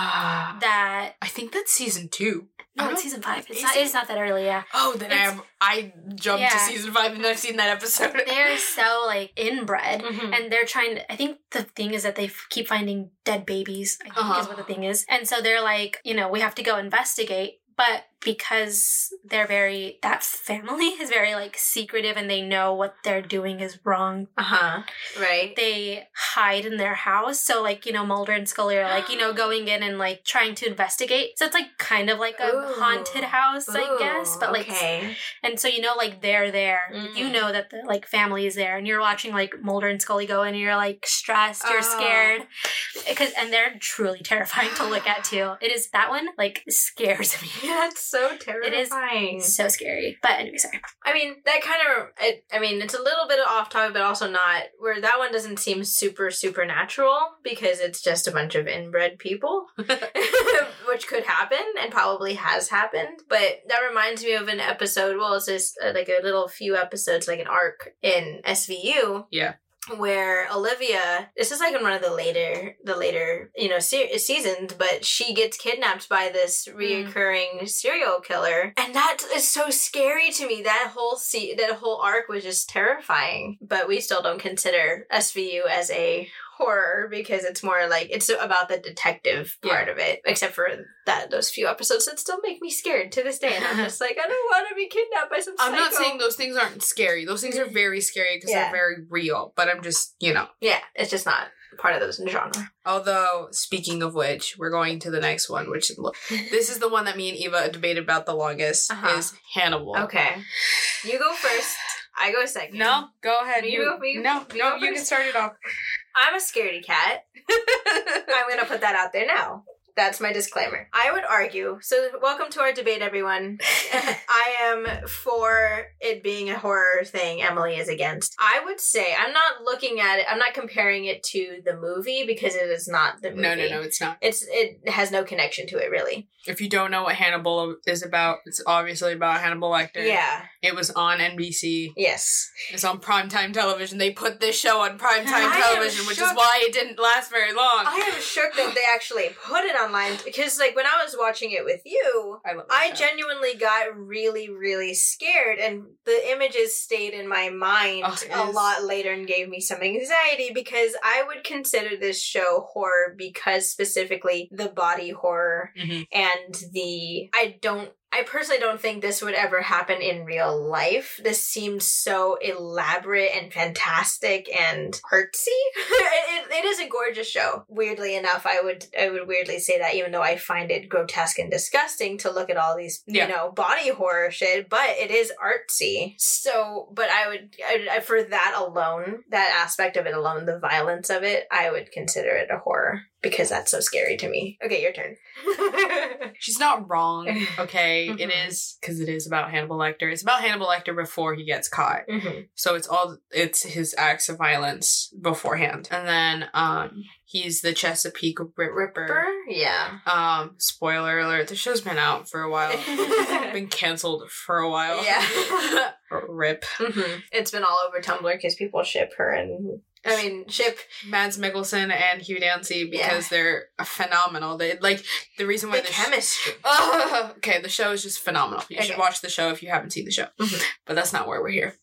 that... I think that's season 2. No, it's season 5. It's not that early, yeah. Oh, then I jumped to season 5 and I've seen that episode. They're so, inbred, and they're trying to... I think the thing is that they keep finding dead babies, I think is what the thing is. And so they're we have to go investigate, But because that family is very, like, secretive and they know what they're doing is wrong. Right. They hide in their house. So, like, Mulder and Scully are, like, going in and, like, trying to investigate. So it's, like, kind of like a haunted house, I guess. But, like, and so, like, they're there. Mm. You know that the, like, family is there. And you're watching, like, Mulder and Scully go in and you're, like, stressed. You're scared. And they're truly terrifying to look at, too. That one, like, scares me. That's so terrifying. It is so scary. But anyway, sorry. I mean, that kind of, it's a little bit off topic, but also not, where that one doesn't seem super supernatural because it's just a bunch of inbred people, which could happen and probably has happened. But that reminds me of an episode, well, it's just like a little few episodes, like an arc in SVU. Yeah. Where Olivia, this is like in one of the later, seasons, but she gets kidnapped by this reoccurring serial killer, and that is so scary to me. That whole arc was just terrifying. But we still don't consider SVU as a horror because it's more like it's about the detective part of it, except for those few episodes that still make me scared to this day, and I'm just like, I don't want to be kidnapped by some psycho. I'm not saying those things aren't scary. Those things are very scary because they're very real, but I'm just, yeah, it's just not part of those genre. Although, speaking of which, we're going to the next one, which this is the one that me and Eva debated about the longest, is Hannibal. Okay. You go first. I go second. No, go ahead. You can start it off. I'm a scaredy cat. I'm going to put that out there now. That's my disclaimer. I would argue, so welcome to our debate, everyone. I am for it being a horror thing. Emily is against. I would say, I'm not looking at it, I'm not comparing it to the movie because it is not the movie. No, it's not. It has no connection to it, really. If you don't know what Hannibal is about, it's obviously about Hannibal Lecter. Yeah. It was on NBC. Yes. It's on primetime television. They put this show on primetime television, which is why it didn't last very long. I am shook that they actually put it online because, like, when I was watching it with you, I genuinely got really, really scared, and the images stayed in my mind a lot later and gave me some anxiety because I would consider this show horror because specifically the body horror and I personally don't think this would ever happen in real life. This seems so elaborate and fantastic and artsy. It is a gorgeous show. Weirdly enough, I would weirdly say that, even though I find it grotesque and disgusting to look at all these, body horror shit, but it is artsy. So, but I for that alone, that aspect of it alone, the violence of it, I would consider it a horror. Because that's so scary to me. Okay, your turn. She's not wrong, okay? It is, because it is about Hannibal Lecter. It's about Hannibal Lecter before he gets caught. So it's his acts of violence beforehand. And then, he's the Chesapeake Ripper. Yeah. Spoiler alert, the show's been out for a while. Been canceled for a while. Yeah. Rip. It's been all over Tumblr because people ship her and... ship Mads Mikkelsen and Hugh Dancy because they're phenomenal. They the reason why the chemistry. Okay, the show is just phenomenal. You should watch the show if you haven't seen the show. But that's not where we're here.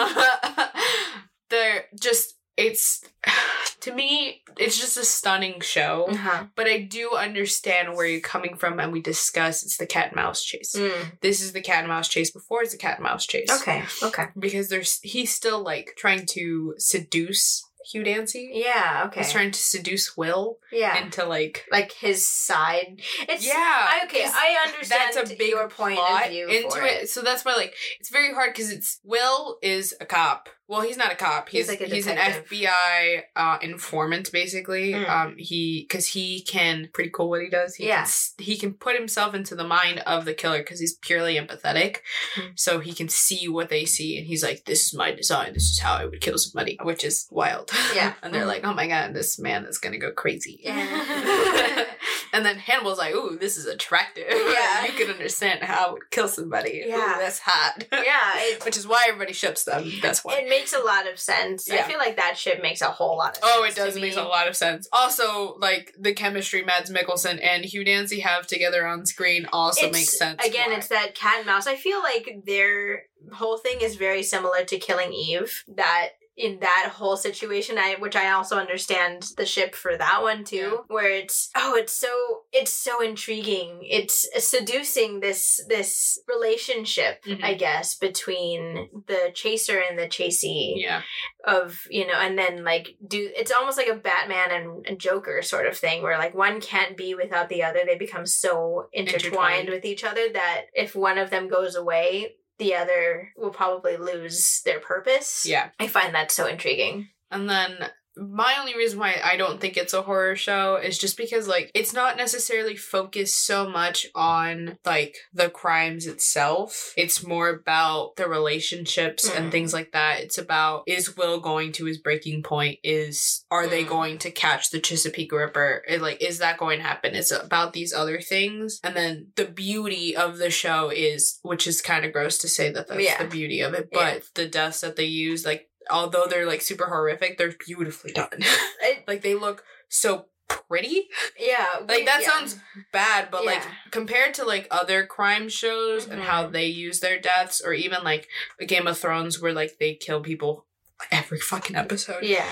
They're just to me, it's just a stunning show. But I do understand where you're coming from, and we discuss it's the cat and mouse chase. This is the cat and mouse chase before it's the cat and mouse chase. Okay. Because he's still trying to seduce Hugh Dancy. Yeah, okay. He's trying to seduce Will into like his side. It's okay. I understand that's a big your point plot of view into for it. So that's why it's very hard because Will is a cop. Well, he's not a cop. He's an FBI informant, basically. Because he can, pretty cool what he does. He can put himself into the mind of the killer because he's purely empathetic. So he can see what they see, and he's like, "This is my design. This is how I would kill somebody," which is wild. Yeah, and they're like, "Oh my god, this man is gonna go crazy." And then Hannibal's like, "Ooh, this is attractive. Yeah, you can understand how I would kill somebody. Yeah, ooh, that's hot." Yeah, which is why everybody ships them. That's why it makes a lot of sense. Yeah. I feel like that ship makes a whole lot of sense. Oh, it does make a lot of sense. Also, the chemistry Mads Mikkelsen and Hugh Dancy have together on screen also makes sense. Again, it's that cat and mouse. I feel like their whole thing is very similar to Killing Eve. That in that whole situation, which I also understand the ship for that one too, where it's so intriguing. It's seducing, this relationship, I guess, between the chaser and the chasee. Yeah. Of, and then like it's almost like a Batman and Joker sort of thing where like one can't be without the other. They become so intertwined with each other that if one of them goes away, the other will probably lose their purpose. Yeah. I find that so intriguing. And then my only reason why I don't think it's a horror show is just because, like, it's not necessarily focused so much on, like, the crimes itself. It's more about the relationships and things like that. It's about, is Will going to his breaking point? Are they going to catch the Chesapeake Ripper? Is that going to happen? It's about these other things. And then the beauty of the show is, which is kind of gross to say that that's the beauty of it, but the deaths that they use, like, although they're, like, super horrific, they're beautifully done. Like, they look so pretty. Yeah. Like, that sounds bad, but, like, compared to, like, other crime shows and how they use their deaths, or even, like, Game of Thrones, where, like, they kill people every fucking episode. Yeah.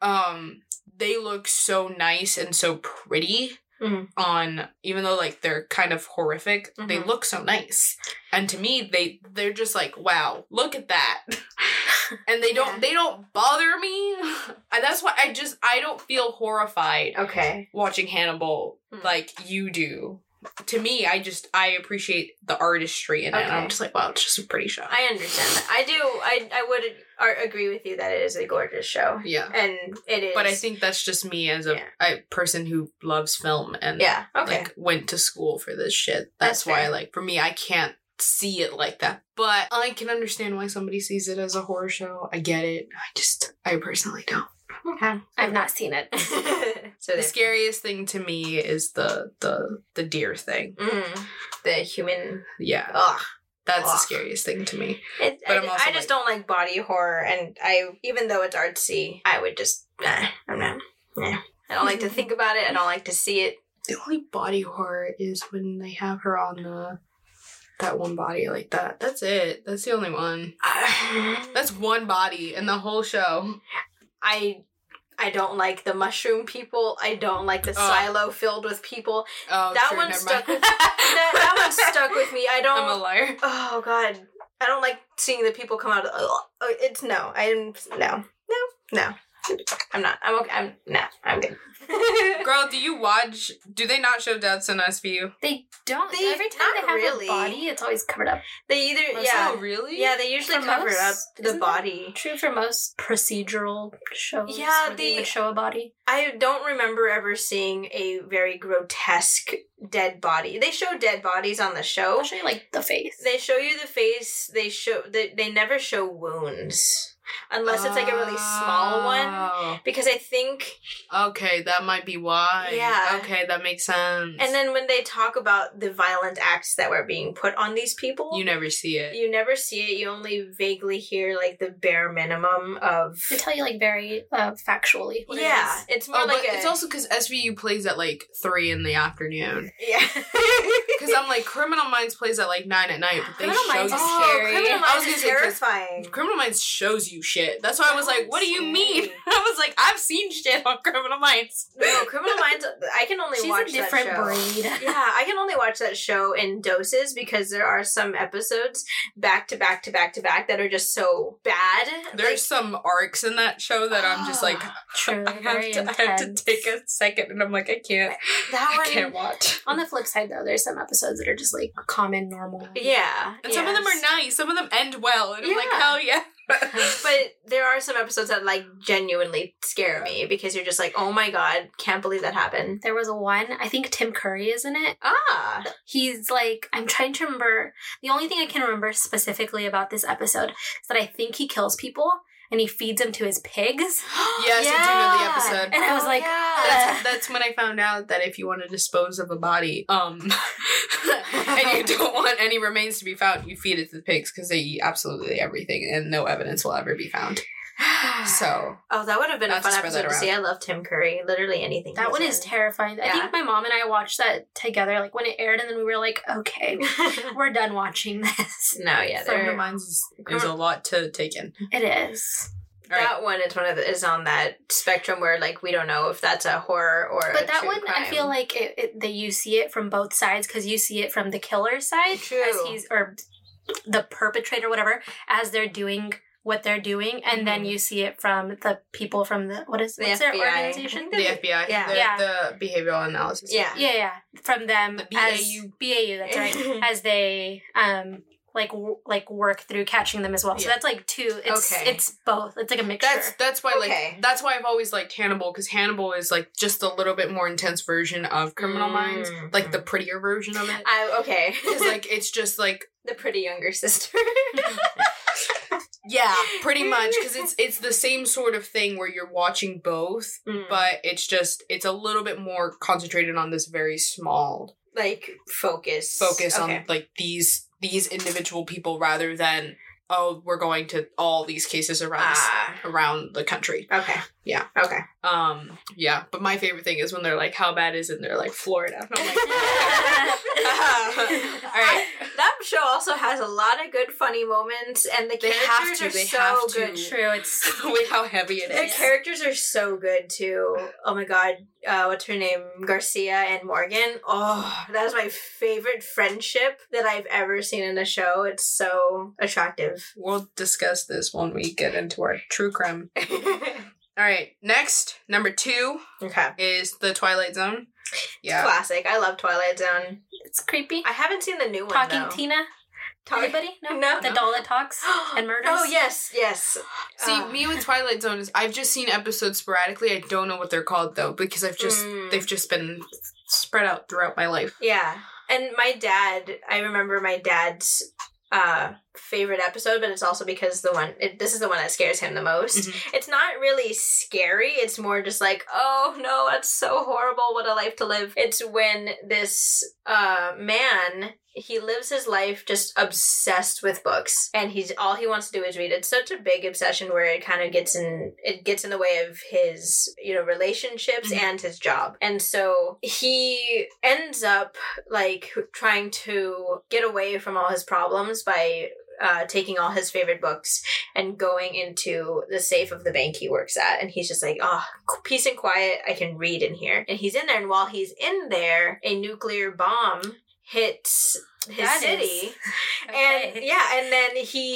They look so nice and so pretty. On, even though, like, they're kind of horrific, they look so nice. And to me, they're just like, wow, look at that. And they don't bother me. And that's why I don't feel horrified watching Hannibal like you do. To me, I appreciate the artistry in it. And I'm just like, wow, it's just a pretty show. I understand that. I would agree with you that it is a gorgeous show. Yeah. And it is. But I think that's just me as a person who loves film and like, went to school for this shit. That's why, like, for me, I can't see it like that. But I can understand why somebody sees it as a horror show. I get it. I personally don't. Okay. I've not seen it. So the scariest thing to me is the deer thing. The human. Yeah. Ugh. That's the scariest thing to me. But I just don't like body horror, and even though it's artsy, I would just I'm not. I don't like to think about it. I don't like to see it. The only body horror is when they have her on that one body like that. That's it. That's the only one. That's one body in the whole show. I don't like the mushroom people. I don't like the silo filled with people. Oh, that one stuck with that one stuck with me. I don't. I'm a liar. Oh God, I don't like seeing the people come out of. It's no. I'm not. I'm okay. I'm good. Girl, do they not show deaths in SVU? They don't. Every time they have a body, it's always covered up. They either, Oh, really? Yeah, they usually cover up the body. True for most procedural shows. Yeah, they would show a body. I don't remember ever seeing a very grotesque dead body. They show dead bodies on the show. They'll show you, like, the face. They show you the face. They never show wounds. Unless it's like a really small one. Because I think... Okay, that might be why. Yeah. Okay, that makes sense. And then when they talk about the violent acts that were being put on these people... You never see it. You never see it. You only vaguely hear, like, the bare minimum of... They tell you, like, very factually what it is. It's more like it's also because SVU plays at, like, 3 in the afternoon. Yeah. Because I'm like, Criminal Minds plays at, like, 9 at night, but they show you scary. Criminal Minds is terrifying. Criminal Minds shows you shit. That's why I was like, what do you mean? I was like, I've seen shit on Criminal Minds. No, Criminal Minds, I can only watch that show. She's a different breed. Yeah, I can only watch that show in doses because there are some episodes back to back to back to back that are just so bad. There's some arcs in that show that I'm just like, I have to take a second and I'm like, I can't watch. On the flip side though, there's some episodes that are just like common, normal. Yeah. And some of them are nice. Some of them end well. And I'm like, hell yeah. But there are some episodes that like genuinely scare me because you're just like, oh my God, can't believe that happened. There was one, I think Tim Curry is in it. He's like, I'm trying to remember, the only thing I can remember specifically about this episode is that I think he kills people and he feeds them to his pigs. Yes, I do know the episode. And I was like, that's when I found out that if you want to dispose of a body, and you don't want any remains to be found, you feed it to the pigs because they eat absolutely everything and no evidence will ever be found. So, that would have been a fun episode to see. I love Tim Curry. Literally anything. That one is terrifying. I think my mom and I watched that together, like when it aired, and then we were like, okay, we're done watching this. No, yeah. Criminal Minds is a lot to take in. It is. That one is on that spectrum where like we don't know if that's a horror or but a that true one crime. I feel like that you see it from both sides because you see it from the killer's side True. or the perpetrator, whatever, as they're doing what they're doing, and then you see it from the people from what's their organization? The FBI. Yeah. The behavioral analysis. Yeah. From them the as BAU. BAU, that's right. As they like work through catching them as well. So that's like two. It's both. It's like a mixture. That's why that's why I've always liked Hannibal, because Hannibal is like just a little bit more intense version of Criminal Minds, like the prettier version of it. Because like it's just like the pretty younger sister. Yeah, pretty much, because it's the same sort of thing where you're watching both, but it's a little bit more concentrated on this very small like focus on like these individual people rather than we're going to all these cases around the country. Okay. Yeah. Okay. Yeah, but my favorite thing is when they're like, how bad is it? And they're like, Florida. And I'm like, all right. That show also has a lot of good funny moments, and the characters are so good. True. It's with how heavy it is. The characters are so good too. Oh my god, what's her name? Garcia and Morgan. Oh, that is my favorite friendship that I've ever seen in a show. It's so attractive. We'll discuss this when we get into our true crime. All right, next, number 2 is The Twilight Zone. Yeah. Classic. I love Twilight Zone. It's creepy. I haven't seen the new one, Talking though. Tina? Anybody? No. The doll that talks and murders? Oh, yes. See, me with Twilight Zone is I've just seen episodes sporadically. I don't know what they're called, though, because they've just been spread out throughout my life. Yeah. And I remember my dad's favorite episode, but it's also because this is the one that scares him the most. It's not really scary, it's more just like, oh no, that's so horrible, what a life to live. It's when this man, he lives his life just obsessed with books, and all he wants to do is read. It's such a big obsession where it kind of gets in the way of his relationships and his job. And so he ends up like trying to get away from all his problems by taking all his favorite books and going into the safe of the bank he works at. And he's just like, peace and quiet, I can read in here. And he's in there, and while he's in there, a nuclear bomb hits his city. And then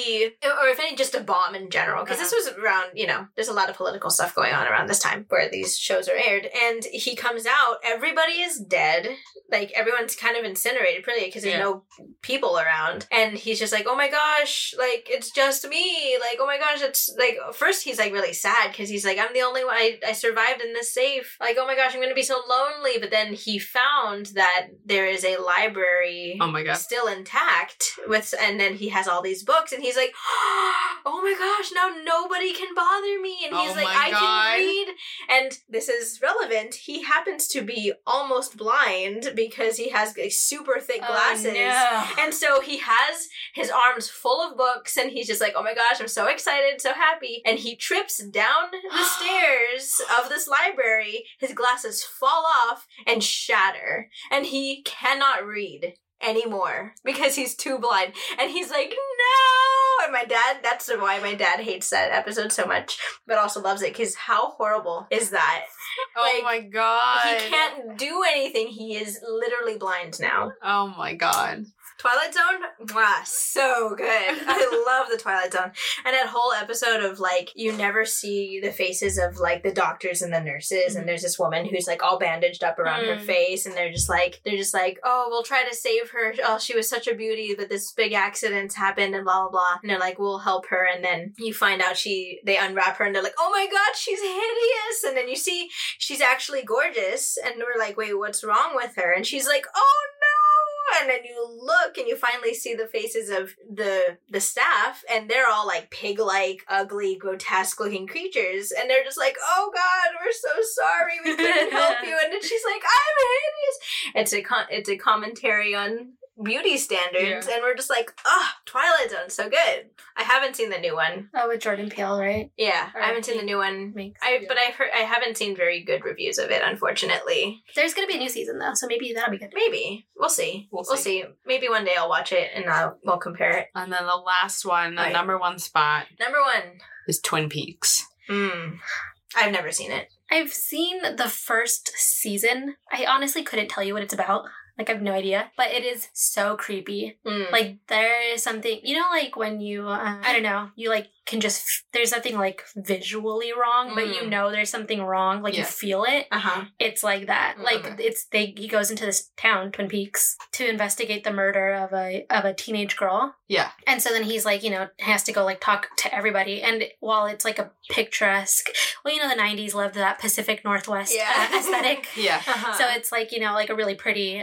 just a bomb in general, because this was around, there's a lot of political stuff going on around this time where these shows are aired, and he comes out, everybody is dead, like everyone's kind of incinerated pretty because there's no people around, and he's just like, oh my gosh, like it's just me, like oh my gosh, it's like, first he's like really sad because he's like, I'm the only one, I survived in this safe, like oh my gosh, I'm gonna be so lonely. But then he found that there is a library, oh my god, still intact and then he has all these books, and he's like, oh my gosh, now nobody can bother me. And he's I can read. And this is relevant, he happens to be almost blind because he has super thick glasses. No. And so he has his arms full of books, and he's just like, oh my gosh, I'm so excited, so happy. And he trips down the stairs of this library, his glasses fall off and shatter, and he cannot read anymore because he's too blind. And he's like, no. And that's why my dad hates that episode so much, but also loves it, because how horrible is that? Oh my god. He can't do anything. He is literally blind now. Oh my god. Twilight Zone, wow, so good. I love the Twilight Zone. And that whole episode of like, you never see the faces of like the doctors and the nurses, and there's this woman who's like all bandaged up around her face, and they're just like, oh, we'll try to save her. Oh, she was such a beauty, but this big accident's happened and blah, blah, blah. And they're like, we'll help her. And then you find out they unwrap her and they're like, oh my god, she's hideous. And then you see she's actually gorgeous. And we're like, wait, what's wrong with her? And she's like, oh no. And then you look and you finally see the faces of the staff, and they're all like pig-like, ugly, grotesque-looking creatures. And they're just like, oh god, we're so sorry, we couldn't help you. And then she's like, I'm hideous. It's a commentary on beauty standards, and we're just like, Twilight Zone's so good. I haven't seen the new one. Oh, with Jordan Peele, right? Yeah, I haven't seen the new one. But I've heard, I haven't seen very good reviews of it, unfortunately. There's gonna be a new season though, so maybe that'll be good. Maybe. We'll see. We'll see. Maybe one day I'll watch it and we'll compare it. And then the last one, the number one spot. Number one is Twin Peaks. I've never seen it. I've seen the first season. I honestly couldn't tell you what it's about. Like, I have no idea. But it is so creepy. Like, there is something... You know, like, when you... I don't know. You, like, can just... There's nothing, like, visually wrong, but you know there's something wrong. Like, you feel it. It's like that. Like, he goes into this town, Twin Peaks, to investigate the murder of a teenage girl. Yeah. And so then he's, like, you know, has to go, like, talk to everybody. And while it's, like, a picturesque... Well, you know, the 90s loved that Pacific Northwest aesthetic. So it's, like, you know, like, a really pretty...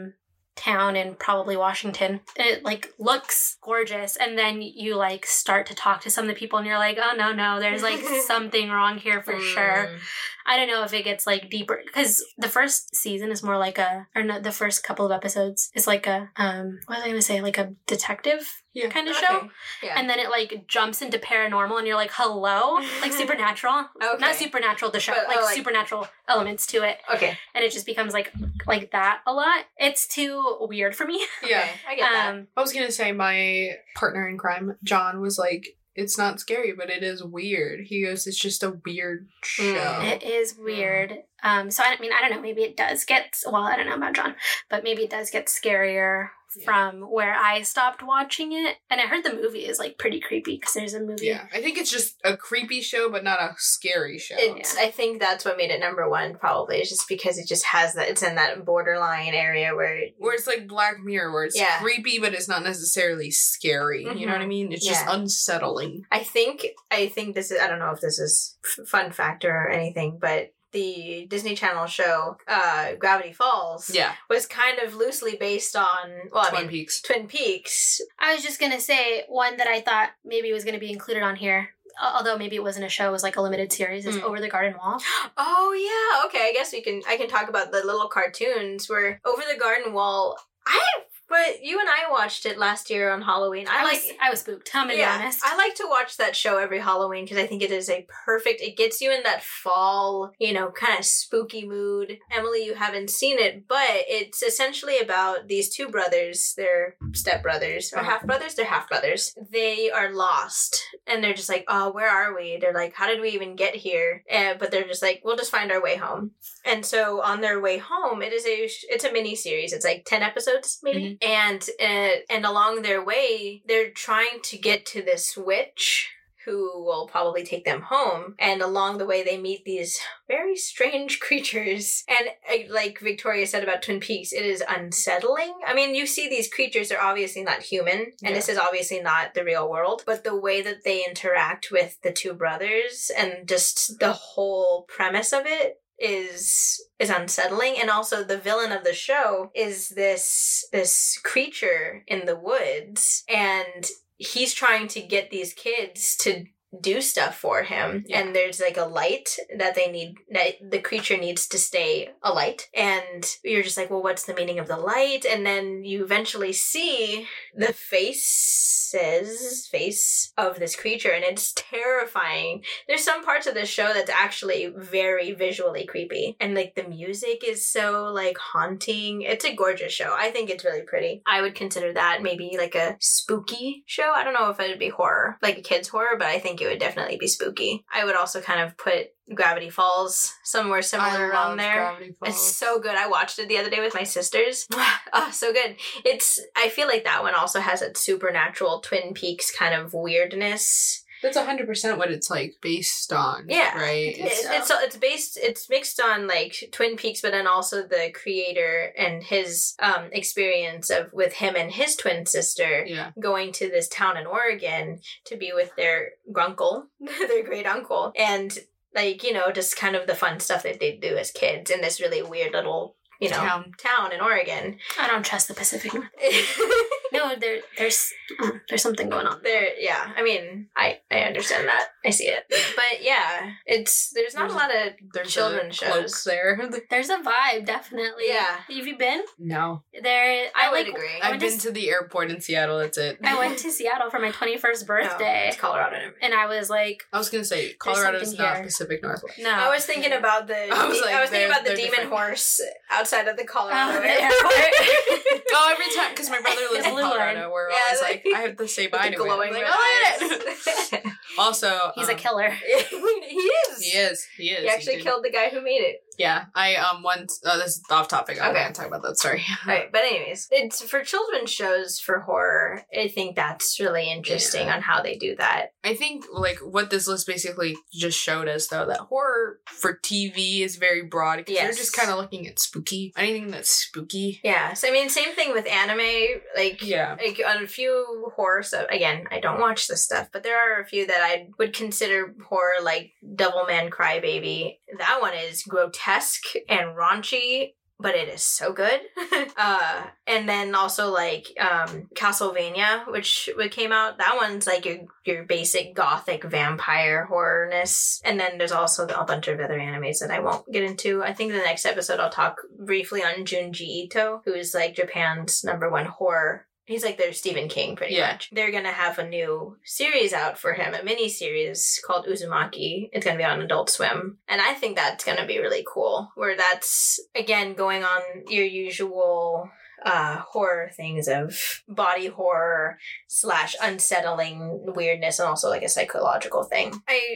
town in probably Washington. It like looks gorgeous, and then you like start to talk to some of the people and you're like, oh no, there's like something wrong here for sure. I don't know if it gets like deeper, because the first season is more like the first couple of episodes is like a what was I gonna say, like a detective kind of show. And then it like jumps into paranormal and you're like, hello? Like Supernatural. Not Supernatural the show, but, like supernatural elements to it. And it just becomes like that a lot. It's too weird for me. I get that. I was gonna say my partner in crime, John, was like, it's not scary, but it is weird. He goes, it's just a weird show. It is weird. So I mean, I don't know, maybe it does get, well, I don't know about John, but maybe it does get scarier from where I stopped watching it. And I heard the movie is like pretty creepy, because there's a movie. Yeah, I think it's just a creepy show, but not a scary show. I think that's what made it number one, probably. It's just because it just has that, it's in that borderline area where it's like Black Mirror, where it's creepy, but it's not necessarily scary. You know what I mean? It's just unsettling. I think this is, I don't know if this is fun factor or anything, but the Disney Channel show, Gravity Falls, was kind of loosely based on, Twin Peaks. Twin Peaks. I was just going to say, one that I thought maybe was going to be included on here, although maybe it wasn't a show, it was like a limited series, is Over the Garden Wall. Oh, yeah. Okay, I guess I can talk about the little cartoons where Over the Garden Wall, but you and I watched it last year on Halloween. I was spooked, I'm going to be honest. I like to watch that show every Halloween because I think it is it gets you in that fall, you know, kind of spooky mood. Emily, you haven't seen it, but it's essentially about these two brothers. They're stepbrothers or half-brothers. They're half-brothers. They are lost and they're just like, oh, where are we? They're like, how did we even get here? But they're just like, we'll just find our way home. And so on their way home, it's a mini series. It's like 10 episodes maybe. And along their way, they're trying to get to this witch who will probably take them home. And along the way, they meet these very strange creatures. And like Victoria said about Twin Peaks, it is unsettling. I mean, you see these creatures, they're obviously not human. And this is obviously not the real world. But the way that they interact with the two brothers and just the whole premise of it is unsettling. And also the villain of the show is this creature in the woods, and he's trying to get these kids to do stuff for him. And there's like a light that the creature needs to stay a light. And you're just like, well, what's the meaning of the light? And then you eventually see the face of this creature, and it's terrifying. There's some parts of this show that's actually very visually creepy, and like the music is so like haunting. It's a gorgeous show. I think it's really pretty. I would consider that maybe like a spooky show. I don't know if it would be horror, like a kid's horror, but I think it would definitely be spooky. I would also kind of put Gravity Falls somewhere similar around there. It's so good. I watched it the other day with my sisters. Oh, so good. I feel like that one also has a supernatural Twin Peaks kind of weirdness. That's 100% what it's like based on. Yeah. Right? It's mixed on like Twin Peaks, but then also the creator and his experience with him and his twin sister going to this town in Oregon to be with their grunkle, their great uncle. And like, you know, just kind of the fun stuff that they do as kids in this really weird little town in Oregon. I don't trust the Pacific Northwest. No, there's something going on. Yeah. I mean, I understand that. I see it. But yeah, there's not a lot of children's shows there. There's a vibe, definitely. Yeah. Have you been? No. I would agree. I've been to the airport in Seattle. That's it. I went to Seattle for my 21st birthday. It's Colorado. And I was like, I was gonna say Colorado is not Pacific Northwest. No. I was thinking about the demon horse outside of the Colorado airport. Every time, because my brother lives in Colorado, where I was like, I have to say bye to him. Glowing like, eyes. Also, he's a killer. He is. He actually killed the guy who made it. Yeah, I once. This is off topic. I'm not gonna talk about that. Sorry. Right, but anyways, it's for children's shows for horror. I think that's really interesting on how they do that. I think like what this list basically just showed us, though, that horror for TV is very broad because they're just kind of looking at spooky, anything that's spooky. Yeah, so I mean, same thing with anime. Like on a few horror stuff. Again, I don't watch this stuff, but there are a few that I would consider horror, like Devilman Crybaby. That one is grotesque and raunchy, but it is so good. And then also like Castlevania, which came out. That one's like your basic gothic vampire horrorness. And then there's also a bunch of other animes that I won't get into. I think the next episode I'll talk briefly on Junji Ito, who is like Japan's #1 horror. He's like their Stephen King, pretty much. They're going to have a new series out for him, a mini-series called Uzumaki. It's going to be on Adult Swim. And I think that's going to be really cool, where that's, again, going on your usual horror things of body horror / unsettling weirdness, and also like a psychological thing.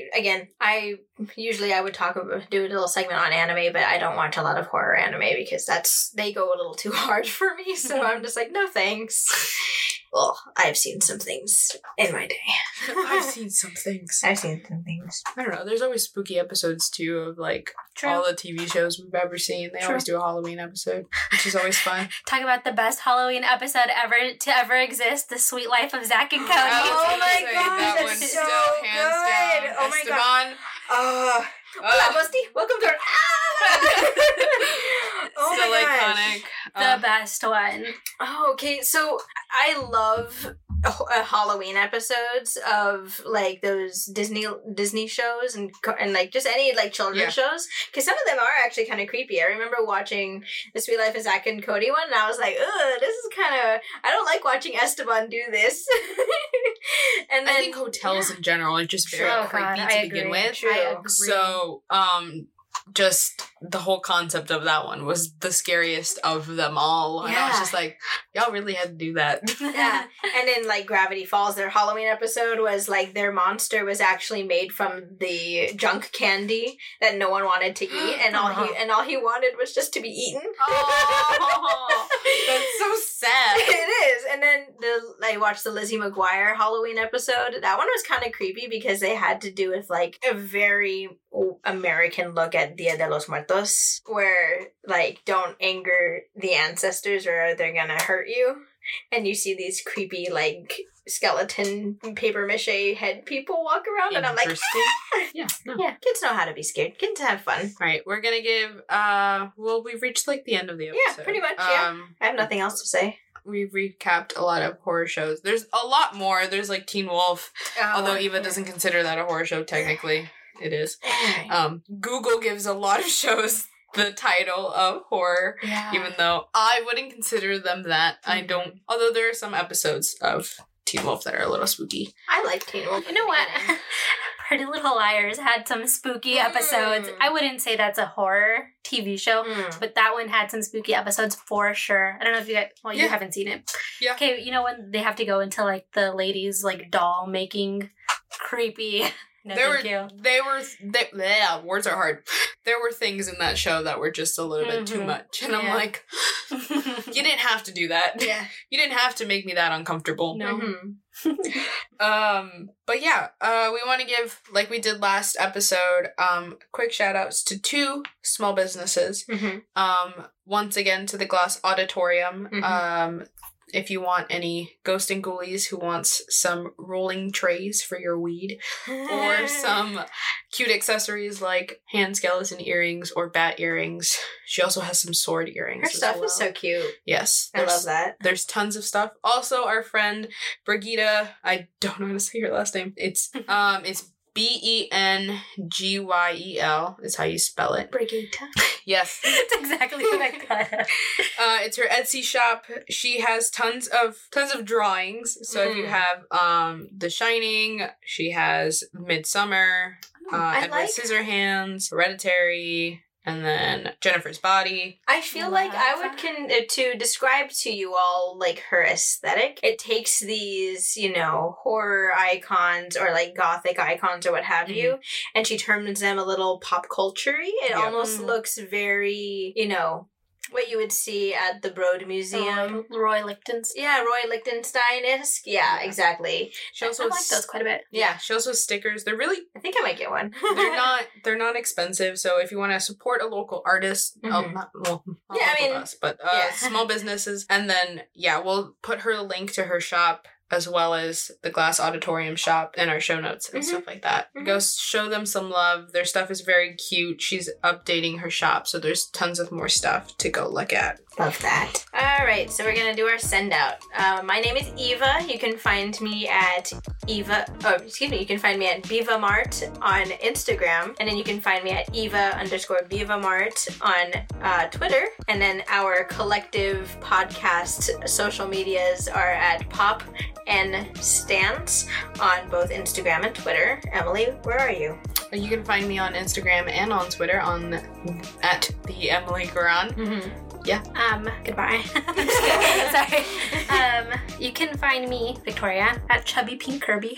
I usually would do a little segment on anime, but I don't watch a lot of horror anime because they go a little too hard for me. So I'm just like, no thanks. Well, I've seen some things in my day. I've seen some things. I don't know. There's always spooky episodes too of like all the TV shows we've ever seen. They always do a Halloween episode, which is always fun. Talk about the best Halloween episode ever exist: The Sweet Life of Zack and Cody. Oh my god, that's so good! Oh my god. Hola, Musty. Welcome to our... Oh still my iconic. The best one. Oh, okay. So I love Halloween episodes of like those Disney shows and like just any like children's shows, because some of them are actually kind of creepy. I remember watching The Sweet Life of Zack and Cody one, and I was like, ugh, this is kind of, I don't like watching Esteban do this. And then, I think hotels in general are just very creepy to begin with. True. I agree. So, just the whole concept of that one was the scariest of them all. And I was just like, y'all really had to do that. Yeah. And then like Gravity Falls, their Halloween episode was like their monster was actually made from the junk candy that no one wanted to eat, and all he wanted was just to be eaten. Oh, that's so sad. It is. And then I watched the Lizzie McGuire Halloween episode. That one was kind of creepy because they had to do with like a very American look at Dia de los Muertos, where like don't anger the ancestors or they're gonna hurt you. And you see these creepy like skeleton paper mache head people walk around, and I'm like, yeah, kids know how to be scared. Kids have fun. All right, we're gonna give we've reached like the end of the episode. Yeah, pretty much. I have nothing else to say. We've recapped a lot of horror shows. There's a lot more. There's like Teen Wolf, although Eva doesn't consider that a horror show technically. It is. Google gives a lot of shows the title of horror, even though I wouldn't consider them that. I don't. Although there are some episodes of Teen Wolf that are a little spooky. I like Teen Wolf. You know what? Pretty Little Liars had some spooky episodes. I wouldn't say that's a horror TV show, but that one had some spooky episodes for sure. I don't know if you guys, you haven't seen it. Yeah. Okay, you know when they have to go into like the ladies like doll making creepy. No, words are hard. There were things in that show that were just a little bit too much. And I'm like, you didn't have to do that. Yeah. You didn't have to make me that uncomfortable. No. But yeah, we want to give, like we did last episode, quick shout outs to 2 small businesses. Once again to the Glass Auditorium. If you want any ghost and ghoulies who wants some rolling trays for your weed, or some cute accessories like hand skeleton earrings or bat earrings. She also has some sword earrings. Her stuff is so cute. Yes. I love that. There's tons of stuff. Also, our friend Brigitte, I don't know how to say her last name. It's Bengyel is how you spell it. Brigitte. Yes. That's exactly what I thought. It's her Etsy shop. She has tons of drawings. So if you have The Shining, she has Midsummer, Edward Scissorhands, Hereditary, and then Jennifer's Body. I feel like I would to describe to you all like her aesthetic. It takes these, you know, horror icons or like gothic icons or what have you, and she turns them a little pop culture-y. It almost looks very, you know, what you would see at the Broad Museum. Roy Lichtenstein. Yeah, Roy Lichtenstein-esque. Yeah, exactly. She also I like those quite a bit. Yeah, she also has stickers. They're really... I think I might get one. they're not expensive, so if you want to support a local artist, small businesses, and then, we'll put her link to her shop as well as the Glass Auditorium shop in our show notes and stuff like that. Go show them some love. Their stuff is very cute. She's updating her shop, so there's tons of more stuff to go look at. Love that. All right, so we're going to do our send out. My name is Eva. You can find me at you can find me at BivaMart on Instagram, and then you can find me at Eva_BivaMart on Twitter, and then our collective podcast social medias are at Pop and Stance on both Instagram and Twitter. Emily, where are you? You can find me on Instagram and on Twitter at the Emily Garan. Yeah. Goodbye. Sorry. You can find me, Victoria, at Chubby Pink Kirby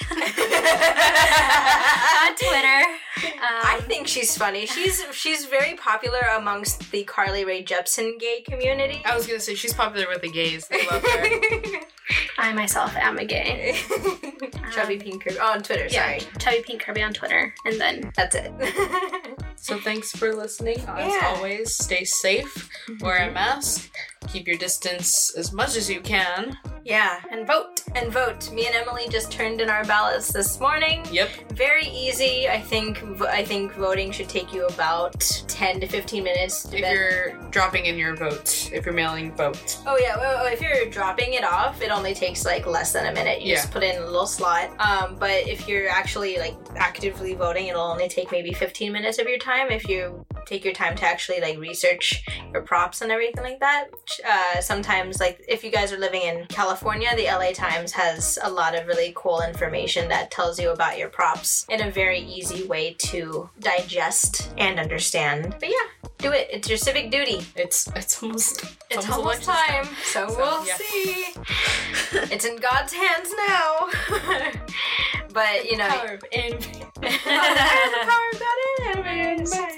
on Twitter. I think she's funny. She's very popular amongst the Carly Rae Jepsen gay community. I was gonna say she's popular with the gays. They love her. I myself am a gay. Chubby Pink Kirby. Oh, on Twitter, sorry. Chubby Pink Kirby on Twitter. And then that's it. So thanks for listening. As always, stay safe, wear a mask, keep your distance as much as you can. Yeah, and vote. And vote. Me and Emily just turned in our ballots this morning. Yep. Very easy. I think voting should take you about 10 to 15 minutes. If you're dropping in your vote, if you're mailing vote. Oh yeah, well, if you're dropping it off, it only takes like less than a minute. You just put in a little slot. But if you're actually like actively voting, it'll only take maybe 15 minutes of your time. If you take your time to actually like research your props and everything like that. Sometimes, like if you guys are living in California, the LA Times has a lot of really cool information that tells you about your props in a very easy way to digest and understand. But yeah, do it. It's your civic duty. It's almost time. So we'll see. It's in God's hands now. But you know, power of animation. The power of God and animation.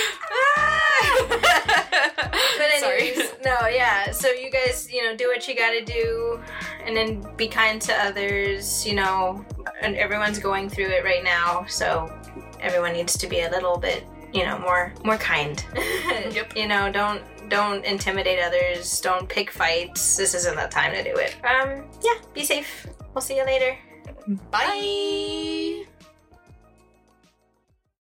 But anyways, so you guys, do what you gotta do, and then be kind to others, and everyone's going through it right now, so everyone needs to be a little bit, more kind. Yep. Don't intimidate others, don't pick fights. This isn't the time to do it. Be safe. We'll see you later. Bye.